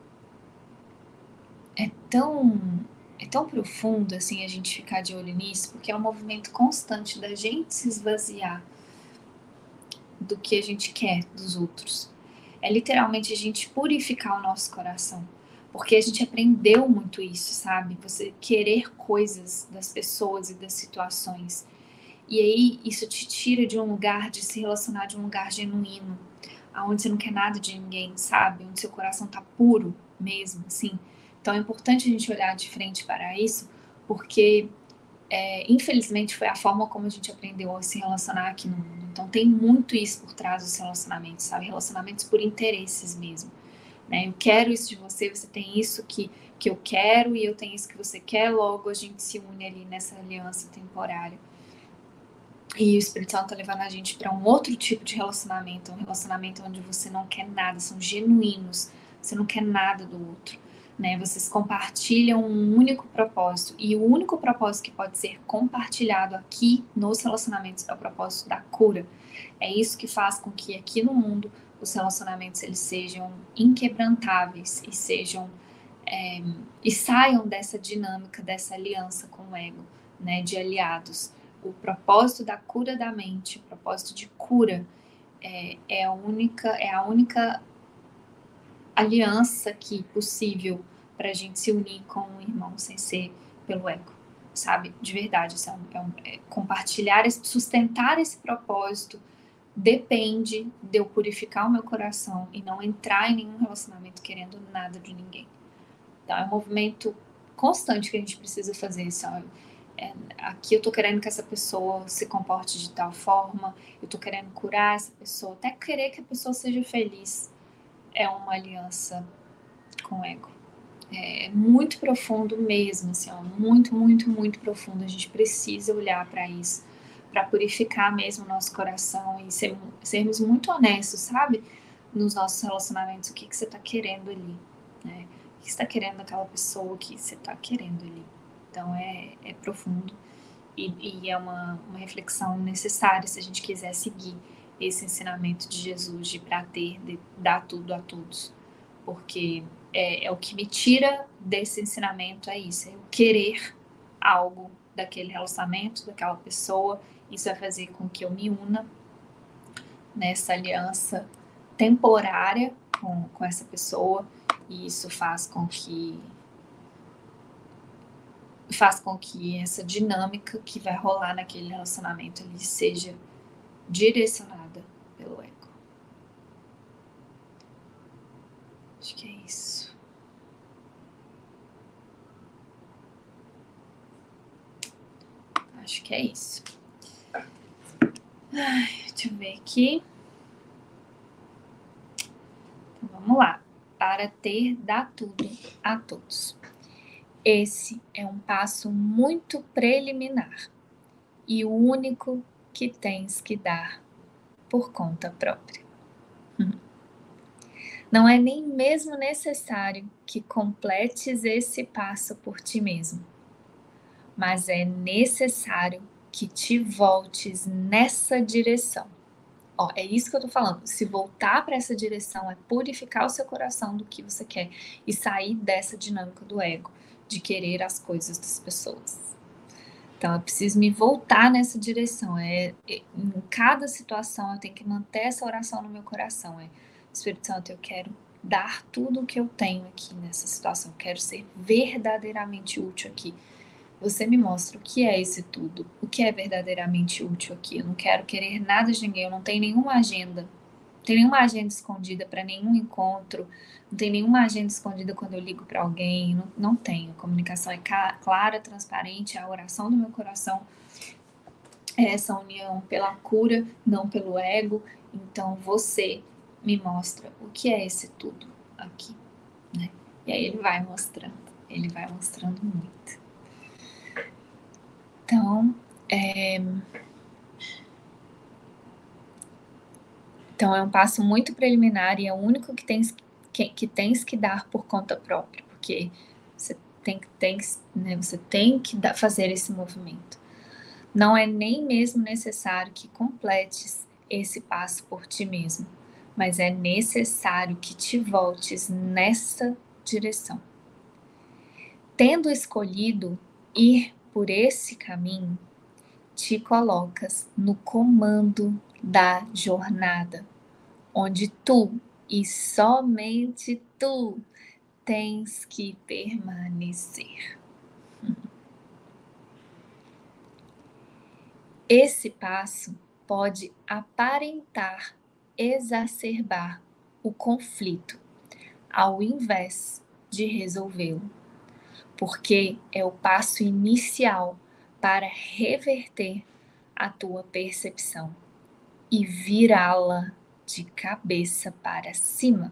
é tão profundo assim a gente ficar de olho nisso, porque é um movimento constante da gente se esvaziar do que a gente quer dos outros. É literalmente a gente purificar o nosso coração, porque a gente aprendeu muito isso, sabe? Você querer coisas das pessoas e das situações. E aí isso te tira de um lugar de se relacionar, de um lugar genuíno, aonde você não quer nada de ninguém, sabe? Onde seu coração tá puro mesmo, assim. Então é importante a gente olhar de frente para isso, porque infelizmente foi a forma como a gente aprendeu a se relacionar aqui no mundo. Então tem muito isso por trás dos relacionamentos, sabe? Relacionamentos por interesses mesmo, né? Eu quero isso de você, você tem isso que eu quero e eu tenho isso que você quer, logo a gente se une ali nessa aliança temporária. E o Espírito Santo tá levando a gente para um outro tipo de relacionamento, um relacionamento onde você não quer nada, são genuínos, você não quer nada do outro, né? Vocês compartilham um único propósito, e o único propósito que pode ser compartilhado aqui nos relacionamentos é o propósito da cura. É isso que faz com que aqui no mundo os relacionamentos eles sejam inquebrantáveis e sejam e saiam dessa dinâmica, dessa aliança com o ego, né, de aliados. O propósito da cura da mente, o propósito de cura é a única aliança aqui possível para a gente se unir com um irmão sem ser pelo ego, sabe? De verdade, compartilhar, sustentar esse propósito depende de eu purificar o meu coração e não entrar em nenhum relacionamento querendo nada de ninguém. Então, é um movimento constante que a gente precisa fazer, sabe? Aqui eu tô querendo que essa pessoa se comporte de tal forma, eu tô querendo curar essa pessoa, até querer que a pessoa seja feliz. É uma aliança com o ego. É muito profundo mesmo, assim, ó, muito, muito, muito profundo. A gente precisa olhar para isso, para purificar mesmo o nosso coração e sermos muito honestos, sabe? Nos nossos relacionamentos, o que você tá querendo ali, né? O que você tá querendo daquela pessoa, o que você tá querendo ali. Então, é profundo e é uma reflexão necessária se a gente quiser seguir esse ensinamento de Jesus de para ter, de dar tudo a todos. Porque é o que me tira desse ensinamento, é isso, é eu querer algo daquele relacionamento, daquela pessoa. Isso vai fazer com que eu me una nessa aliança temporária com essa pessoa, e isso faz com que essa dinâmica que vai rolar naquele relacionamento ali seja direcionada pelo ego. Acho que é isso. Acho que é isso. Deixa eu ver aqui. Então, vamos lá. Para ter, dá tudo a todos. Esse é um passo muito preliminar e o único que tens que dar por conta própria. Não é nem mesmo necessário que completes esse passo por ti mesmo, mas é necessário que te voltes nessa direção. Ó, é isso que eu tô falando. Se voltar para essa direção é purificar o seu coração do que você quer e sair dessa dinâmica do ego, de querer as coisas das pessoas. Então, eu preciso me voltar nessa direção. Em cada situação, eu tenho que manter essa oração no meu coração. Espírito Santo, eu quero dar tudo o que eu tenho aqui nessa situação. Eu quero ser verdadeiramente útil aqui. Você me mostra o que é esse tudo, o que é verdadeiramente útil aqui. Eu não quero querer nada de ninguém, eu não tenho nenhuma agenda. Não tenho nenhuma agenda escondida para nenhum encontro, não tenho nenhuma agenda escondida quando eu ligo para alguém, não tenho. A comunicação é clara, transparente, a oração do meu coração é essa união pela cura, não pelo ego. Então você me mostra o que é esse tudo aqui, né? E aí ele vai mostrando muito. Então, é um passo muito preliminar e é o único que tens que dar por conta própria, porque você tem que fazer esse movimento. Não é nem mesmo necessário que completes esse passo por ti mesmo, mas é necessário que te voltes nessa direção. Tendo escolhido ir por esse caminho, te colocas no comando da jornada, onde tu e somente tu tens que permanecer. Esse passo pode aparentar exacerbar o conflito, ao invés de resolvê-lo, porque é o passo inicial para reverter a tua percepção e virá-la de cabeça para cima.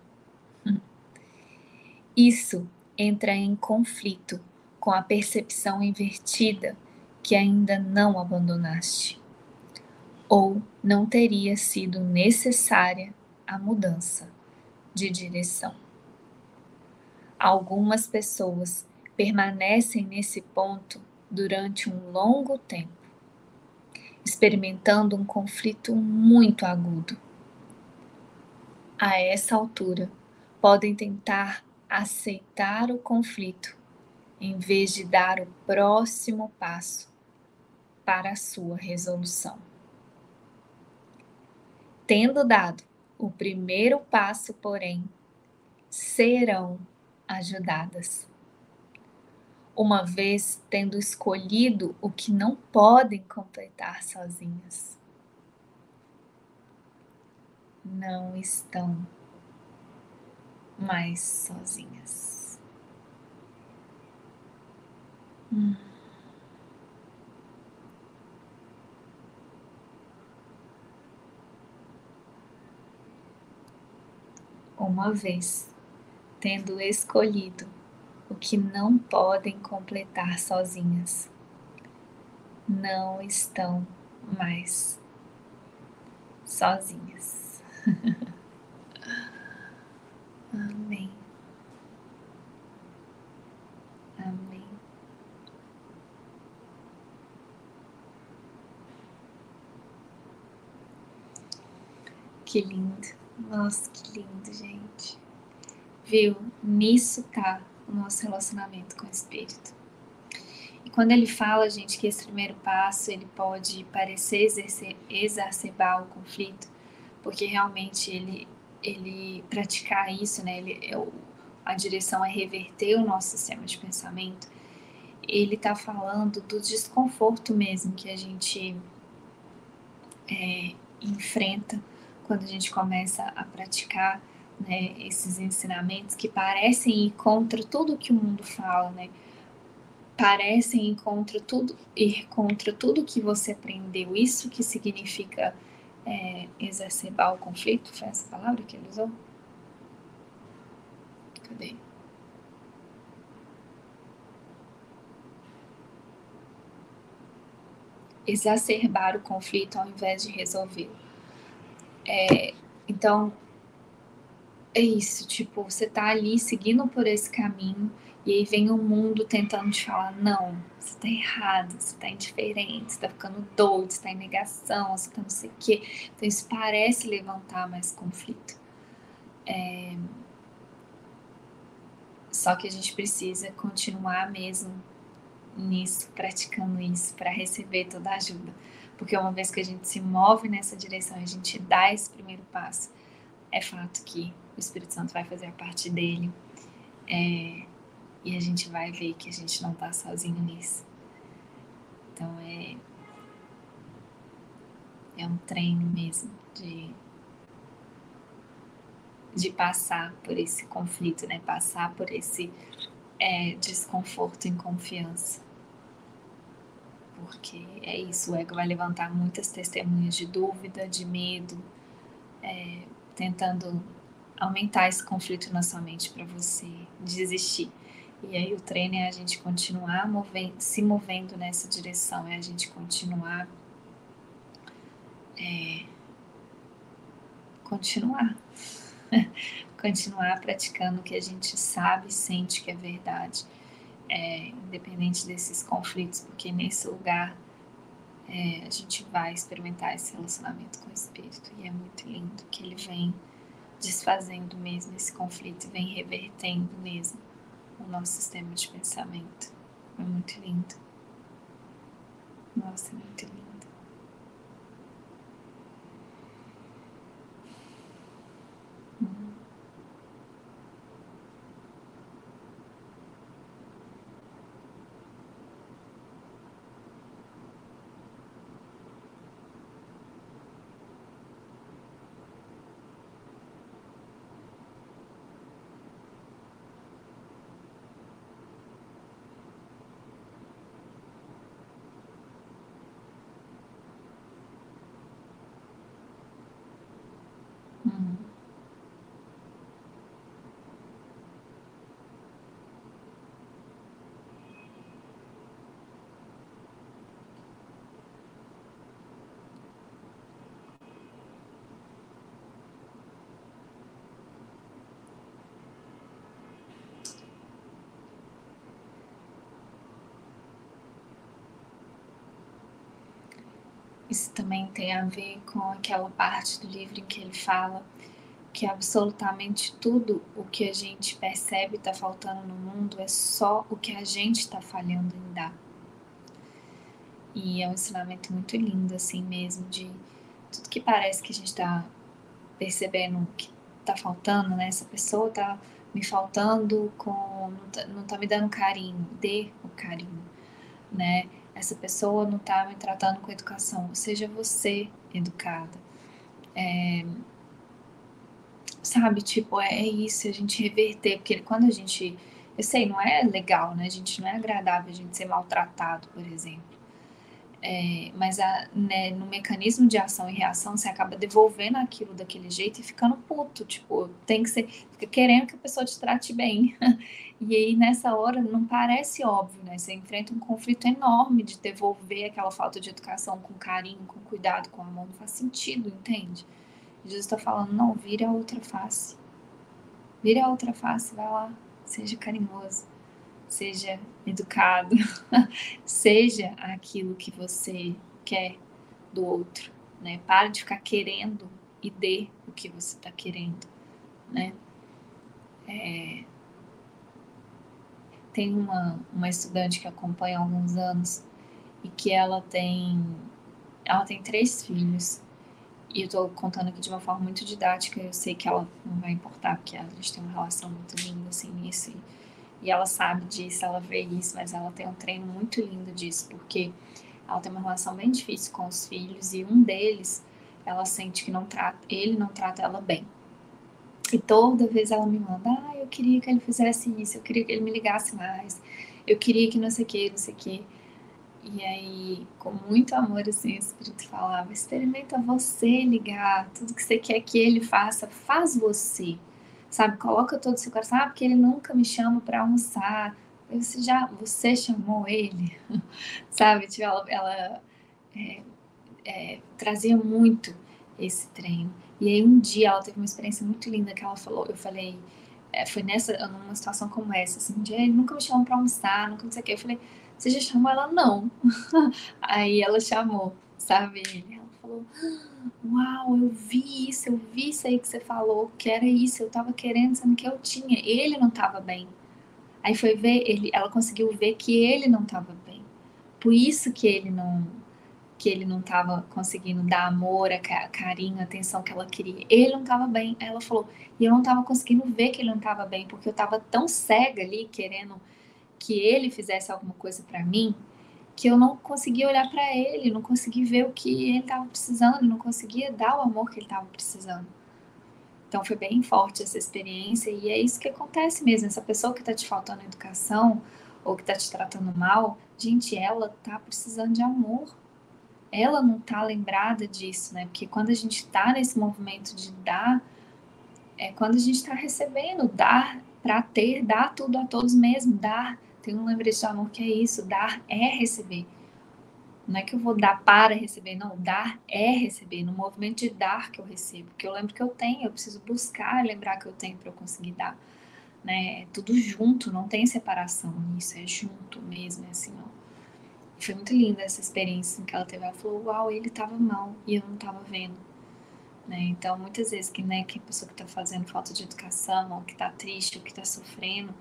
Isso entra em conflito com a percepção invertida que ainda não abandonaste, ou não teria sido necessária a mudança de direção. Algumas pessoas permanecem nesse ponto durante um longo tempo, experimentando um conflito muito agudo. A essa altura, podem tentar aceitar o conflito em vez de dar o próximo passo para a sua resolução. Tendo dado o primeiro passo, porém, serão ajudadas. Uma vez tendo escolhido o que não podem completar sozinhas. não estão mais sozinhas. Uma vez tendo escolhido o que não podem completar sozinhas, não estão mais sozinhas. Amém. Amém. Que lindo. Nossa, que lindo, gente. Viu? Nisso tá o nosso relacionamento com o Espírito. E quando ele fala, gente, que esse primeiro passo ele pode parecer exacerbar o conflito, porque realmente ele praticar isso, né? A direção é reverter o nosso sistema de pensamento. Ele está falando do desconforto mesmo que a gente enfrenta quando a gente começa a praticar, né, esses ensinamentos que parecem ir contra tudo que o mundo fala, né? Parecem ir contra tudo que você aprendeu. Isso que significa exacerbar o conflito? Foi essa palavra que ele usou? Cadê? Exacerbar o conflito ao invés de resolvê-lo. Então, é isso, tipo, você tá ali seguindo por esse caminho e aí vem o mundo tentando te falar, não, você tá errado, você tá indiferente, você tá ficando doido, você tá em negação, você tá não sei o quê. Então isso parece levantar mais conflito. Só que a gente precisa continuar mesmo nisso, praticando isso, para receber toda a ajuda. Porque uma vez que a gente se move nessa direção, a gente dá esse primeiro passo, é fato que o Espírito Santo vai fazer a parte dele. E a gente vai ver que a gente não tá sozinho nisso. Então é um treino mesmo de passar por esse conflito, né? Passar por esse desconforto em confiança. Porque é isso, o ego vai levantar muitas testemunhas de dúvida, de medo, tentando aumentar esse conflito na sua mente para você desistir. E aí o treino é a gente continuar se movendo nessa direção, é a gente continuar continuar praticando o que a gente sabe e sente que é verdade, independente desses conflitos, porque nesse lugar a gente vai experimentar esse relacionamento com o Espírito. E é muito lindo que ele vem desfazendo mesmo esse conflito e vem revertendo mesmo o nosso sistema de pensamento. É muito lindo. Nossa, é muito lindo. Uhum. Isso também tem a ver com aquela parte do livro em que ele fala que absolutamente tudo o que a gente percebe está faltando no mundo é só o que a gente está falhando em dar. E é um ensinamento muito lindo, assim mesmo, de tudo que parece que a gente está percebendo que está faltando, né? Essa pessoa está me faltando não tá me dando carinho, dê o carinho, né? Essa pessoa não está me tratando com educação, seja você educada. sabe, tipo, é isso, a gente reverter, porque quando a gente, eu sei, não é legal, né, a gente não é agradável a gente ser maltratado, por exemplo, mas né, no mecanismo de ação e reação, você acaba devolvendo aquilo daquele jeito e ficando puto, tipo, tem que ser, fica querendo que a pessoa te trate bem. E aí, nessa hora, não parece óbvio, né? Você enfrenta um conflito enorme de devolver aquela falta de educação com carinho, com cuidado, com amor. Não faz sentido, entende? Jesus está falando, não, vira a outra face. Vira a outra face, vai lá, seja carinhoso, seja educado, seja aquilo que você quer do outro, né? Para de ficar querendo e dê o que você está querendo, né? Tem uma estudante que acompanha há alguns anos e que ela tem 3 filhos. E eu tô contando aqui de uma forma muito didática, eu sei que ela não vai importar, porque a gente tem uma relação muito linda, assim, nisso. E ela sabe disso, ela vê isso, mas ela tem um treino muito lindo disso, porque ela tem uma relação bem difícil com os filhos e um deles, ela sente que ele não trata ela bem. E toda vez ela me manda, eu queria que ele fizesse isso, eu queria que ele me ligasse mais, eu queria que não sei o que, não sei o que. E aí, com muito amor, assim, o Espírito falava, experimenta você ligar, tudo que você quer que ele faça, faz você, sabe? Coloca todo o seu coração, porque ele nunca me chama para almoçar, você chamou ele, sabe? Tipo, ela trazia muito esse treino. E aí um dia ela teve uma experiência muito linda que ela falou, eu falei, foi numa situação como essa, assim, um dia ele nunca me chamou pra almoçar, nunca não sei o que, eu falei, você já chamou ela? Não. Aí ela chamou, sabe? Ela falou, uau, eu vi isso aí que você falou, que era isso, eu tava querendo, sendo que eu tinha, ele não tava bem. Aí foi ver, ela conseguiu ver que ele não tava bem. Por isso que ele não estava conseguindo dar amor, carinho, atenção que ela queria. Ele não estava bem. Aí ela falou, e eu não estava conseguindo ver que ele não estava bem, porque eu estava tão cega ali, querendo que ele fizesse alguma coisa para mim, que eu não conseguia olhar para ele, não conseguia ver o que ele estava precisando, não conseguia dar o amor que ele estava precisando. Então foi bem forte essa experiência e é isso que acontece mesmo. Essa pessoa que está te faltando educação ou que está te tratando mal, gente, ela tá precisando de amor, ela não tá lembrada disso, né? Porque quando a gente tá nesse movimento de dar, é quando a gente tá recebendo, dar para ter, dar tudo a todos mesmo, dar. Tem um lembrete de amor que é isso, dar é receber. Não é que eu vou dar para receber, não, dar é receber, no movimento de dar que eu recebo, porque eu lembro que eu tenho, eu preciso buscar lembrar que eu tenho para eu conseguir dar, né? É tudo junto, não tem separação nisso, é junto mesmo, é assim, ó. Foi muito linda essa experiência que ela teve. Ela falou, uau, ele tava mal e eu não tava vendo. Né? Então, muitas vezes que, né, que a pessoa que tá fazendo falta de educação, ou que tá triste, ou que tá sofrendo,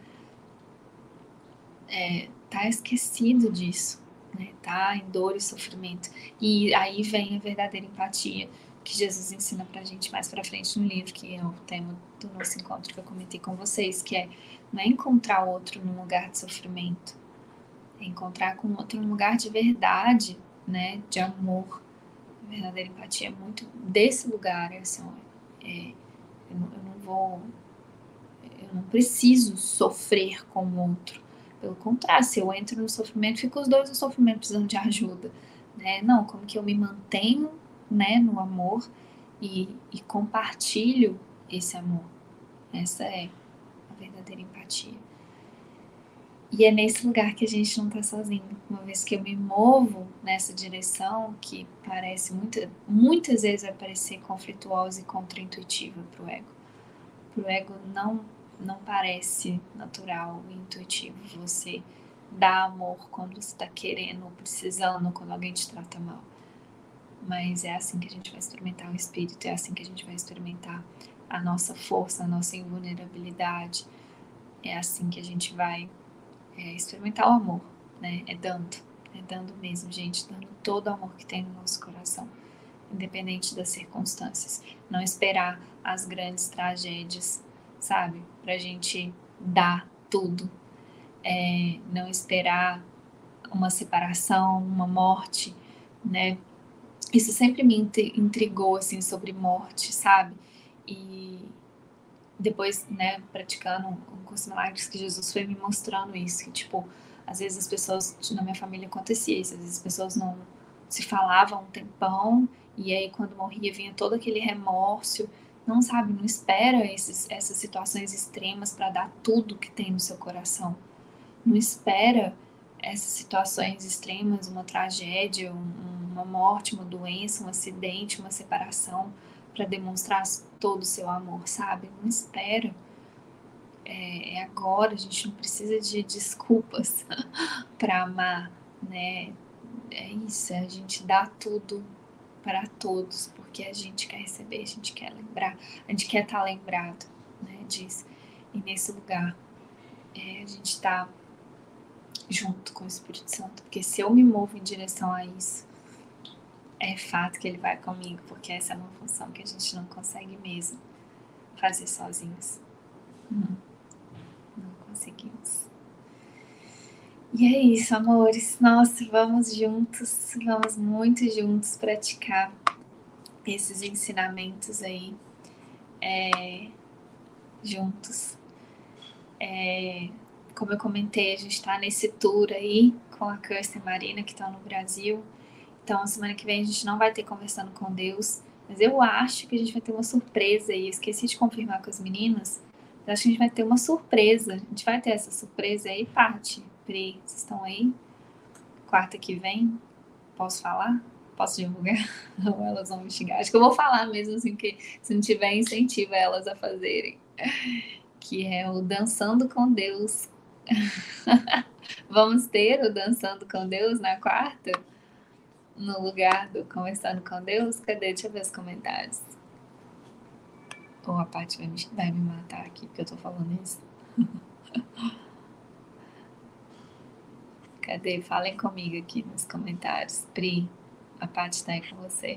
tá esquecido disso, né? Tá em dor e sofrimento. E aí vem a verdadeira empatia que Jesus ensina pra gente mais pra frente no livro, que é o tema do nosso encontro que eu comentei com vocês, que é não é encontrar o outro num lugar de sofrimento, é encontrar com o outro num lugar de verdade, né? De amor. A verdadeira empatia é muito desse lugar, assim, eu não vou, eu não preciso sofrer com o outro. Pelo contrário, se eu entro no sofrimento, ficam os dois no sofrimento precisando de ajuda, né? Não, como que eu me mantenho, né, no amor e compartilho esse amor. Essa é a verdadeira empatia. E é nesse lugar que a gente não tá sozinho. Uma vez que eu me movo nessa direção, que parece muitas vezes vai parecer conflituosa e contraintuitiva pro ego. Pro ego não parece natural e intuitivo você dar amor quando você está querendo ou precisando, quando alguém te trata mal. Mas é assim que a gente vai experimentar o espírito, é assim que a gente vai experimentar a nossa força, a nossa invulnerabilidade. É assim que a gente vai experimentar o amor, né? É dando mesmo, gente, dando todo o amor que tem no nosso coração, independente das circunstâncias. Não esperar as grandes tragédias, sabe? Pra gente dar tudo. Não esperar uma separação, uma morte, né? Isso sempre me intrigou, assim, sobre morte, sabe? E depois, né, praticando o curso de milagres, que Jesus foi me mostrando isso, que, tipo, às vezes as pessoas, na minha família acontecia isso, às vezes as pessoas não se falavam um tempão, e aí quando morria vinha todo aquele remorso, não sabe, não espera essas situações extremas para dar tudo que tem no seu coração, não espera essas situações extremas, uma tragédia, uma morte, uma doença, um acidente, uma separação, para demonstrar todo o seu amor, sabe? Não espera. É agora, a gente não precisa de desculpas para amar, né? É isso, a gente dá tudo para todos, porque a gente quer receber, a gente quer lembrar, a gente quer estar lembrado, né, disso. E nesse lugar, a gente está junto com o Espírito Santo, porque se eu me movo em direção a isso, é fato que ele vai comigo, porque essa é uma função que a gente não consegue mesmo fazer sozinhos. Não conseguimos. E é isso, amores. Nossa, vamos juntos, vamos muito juntos praticar esses ensinamentos aí, juntos. Como eu comentei, a gente está nesse tour aí com a Kirsten e Marina, que estão no Brasil. Então, semana que vem a gente não vai ter Conversando com Deus, mas eu acho que a gente vai ter uma surpresa aí. Eu esqueci de confirmar com as meninas, mas acho que a gente vai ter uma surpresa. A gente vai ter essa surpresa aí, Paty, Pri, vocês estão aí? Quarta que vem? Posso falar? Posso divulgar? Ou elas vão me xingar? Acho que eu vou falar mesmo assim, porque se não tiver, incentiva elas a fazerem. Que é o Dançando com Deus. Vamos ter o Dançando com Deus na quarta? No lugar do Conversando com Deus? Cadê? Deixa eu ver os comentários. Ou a Paty vai me matar aqui, porque eu tô falando isso. Cadê? Falem comigo aqui nos comentários. Pri, a Paty tá aí com você.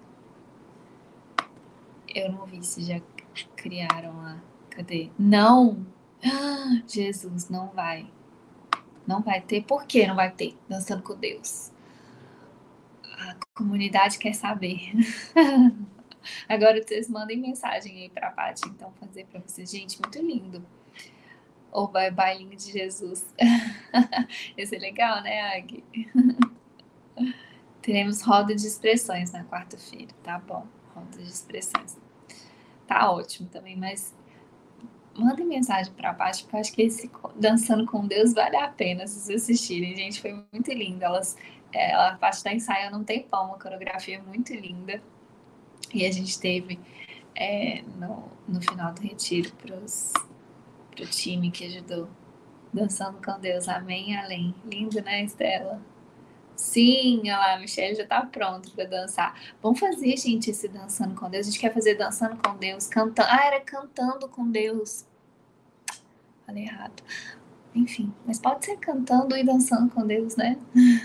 Eu não vi se já criaram lá. Cadê? Não! Jesus, não vai. Não vai ter. Por que não vai ter? Dançando com Deus. A comunidade quer saber. Agora vocês mandem mensagem aí pra Paty, então, fazer pra vocês. Gente, muito lindo. Ou bailinho de Jesus. Esse é legal, né, Agui? Teremos roda de expressões na quarta-feira, tá bom? Roda de expressões. Tá ótimo também, mas mandem mensagem pra Paty, porque eu acho que esse Dançando com Deus vale a pena se vocês assistirem. Gente, foi muito lindo. A Paty tá ensaiando um tempão, uma coreografia muito linda. E a gente teve no final do retiro pro time que ajudou. Dançando com Deus, amém, além. Lindo, né, Estela? Sim, olha lá, a Michelle já tá pronta para dançar. Vamos fazer, gente, esse Dançando com Deus. A gente quer fazer Dançando com Deus, cantando. Ah, era Cantando com Deus. Falei errado. Enfim, mas pode ser cantando e dançando com Deus, né?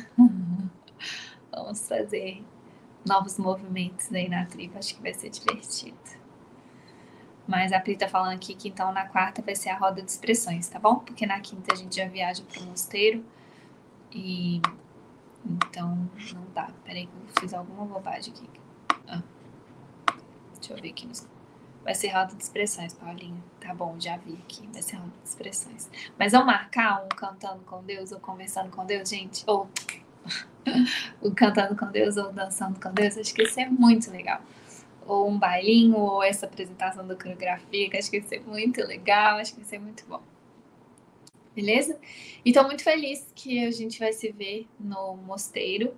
Vamos fazer novos movimentos aí na tribo. Acho que vai ser divertido. Mas a Pri tá falando aqui que então na quarta vai ser a roda de expressões, tá bom? Porque na quinta a gente já viaja pro mosteiro e então não dá. Peraí que eu fiz alguma bobagem aqui. Deixa eu ver aqui. Vai ser roda de expressões, Paulinha. Tá bom, já vi aqui. Vai ser roda de expressões. Mas vamos marcar um cantando com Deus ou conversando com Deus, gente? Ou o cantando com Deus ou dançando com Deus? Acho que isso é muito legal. Ou um bailinho, ou essa apresentação da coreografia, que acho que ia ser muito legal, acho que ia ser muito bom. Beleza? E tô muito feliz que a gente vai se ver no mosteiro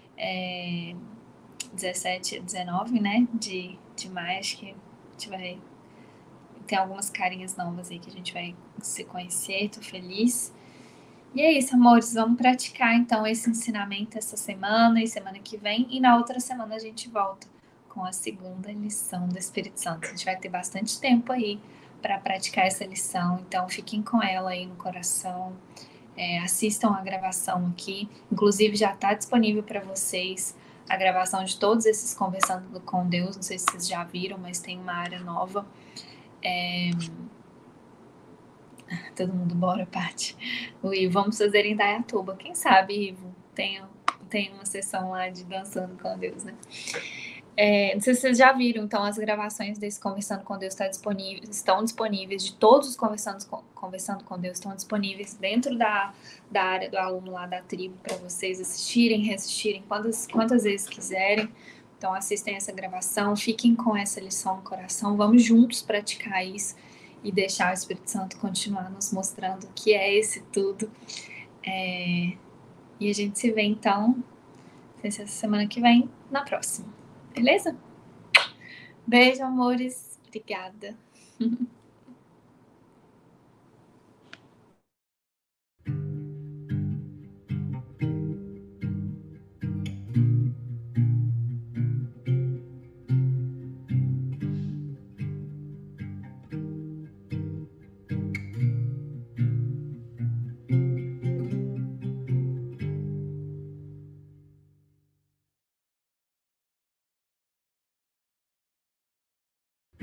17 e 19, né, de maio. Acho que a gente vai ter algumas carinhas novas aí que a gente vai se conhecer. Tô feliz. E é isso, amores, vamos praticar então esse ensinamento essa semana e semana que vem, e na outra semana a gente volta com a segunda lição do Espírito Santo. A gente vai ter bastante tempo aí para praticar essa lição, então fiquem com ela aí no coração, assistam a gravação aqui, inclusive já está disponível para vocês a gravação de todos esses Conversando com Deus, não sei se vocês já viram, mas tem uma área nova. Todo mundo, bora, Paty. O Ivo, vamos fazer em Dayatuba. Quem sabe, Ivo, tem uma sessão lá de Dançando com Deus, né? Não sei se vocês já viram, então, as gravações desse Conversando com Deus estão disponíveis, de todos os Conversando com Deus estão disponíveis dentro da área do aluno lá da tribo, para vocês assistirem, reassistirem quantas vezes quiserem. Então, assistem essa gravação, fiquem com essa lição no coração, vamos juntos praticar isso e deixar o Espírito Santo continuar nos mostrando o que é esse tudo. E a gente se vê, então, não sei se essa semana que vem, na próxima. Beleza? Beijo, amores. Obrigada.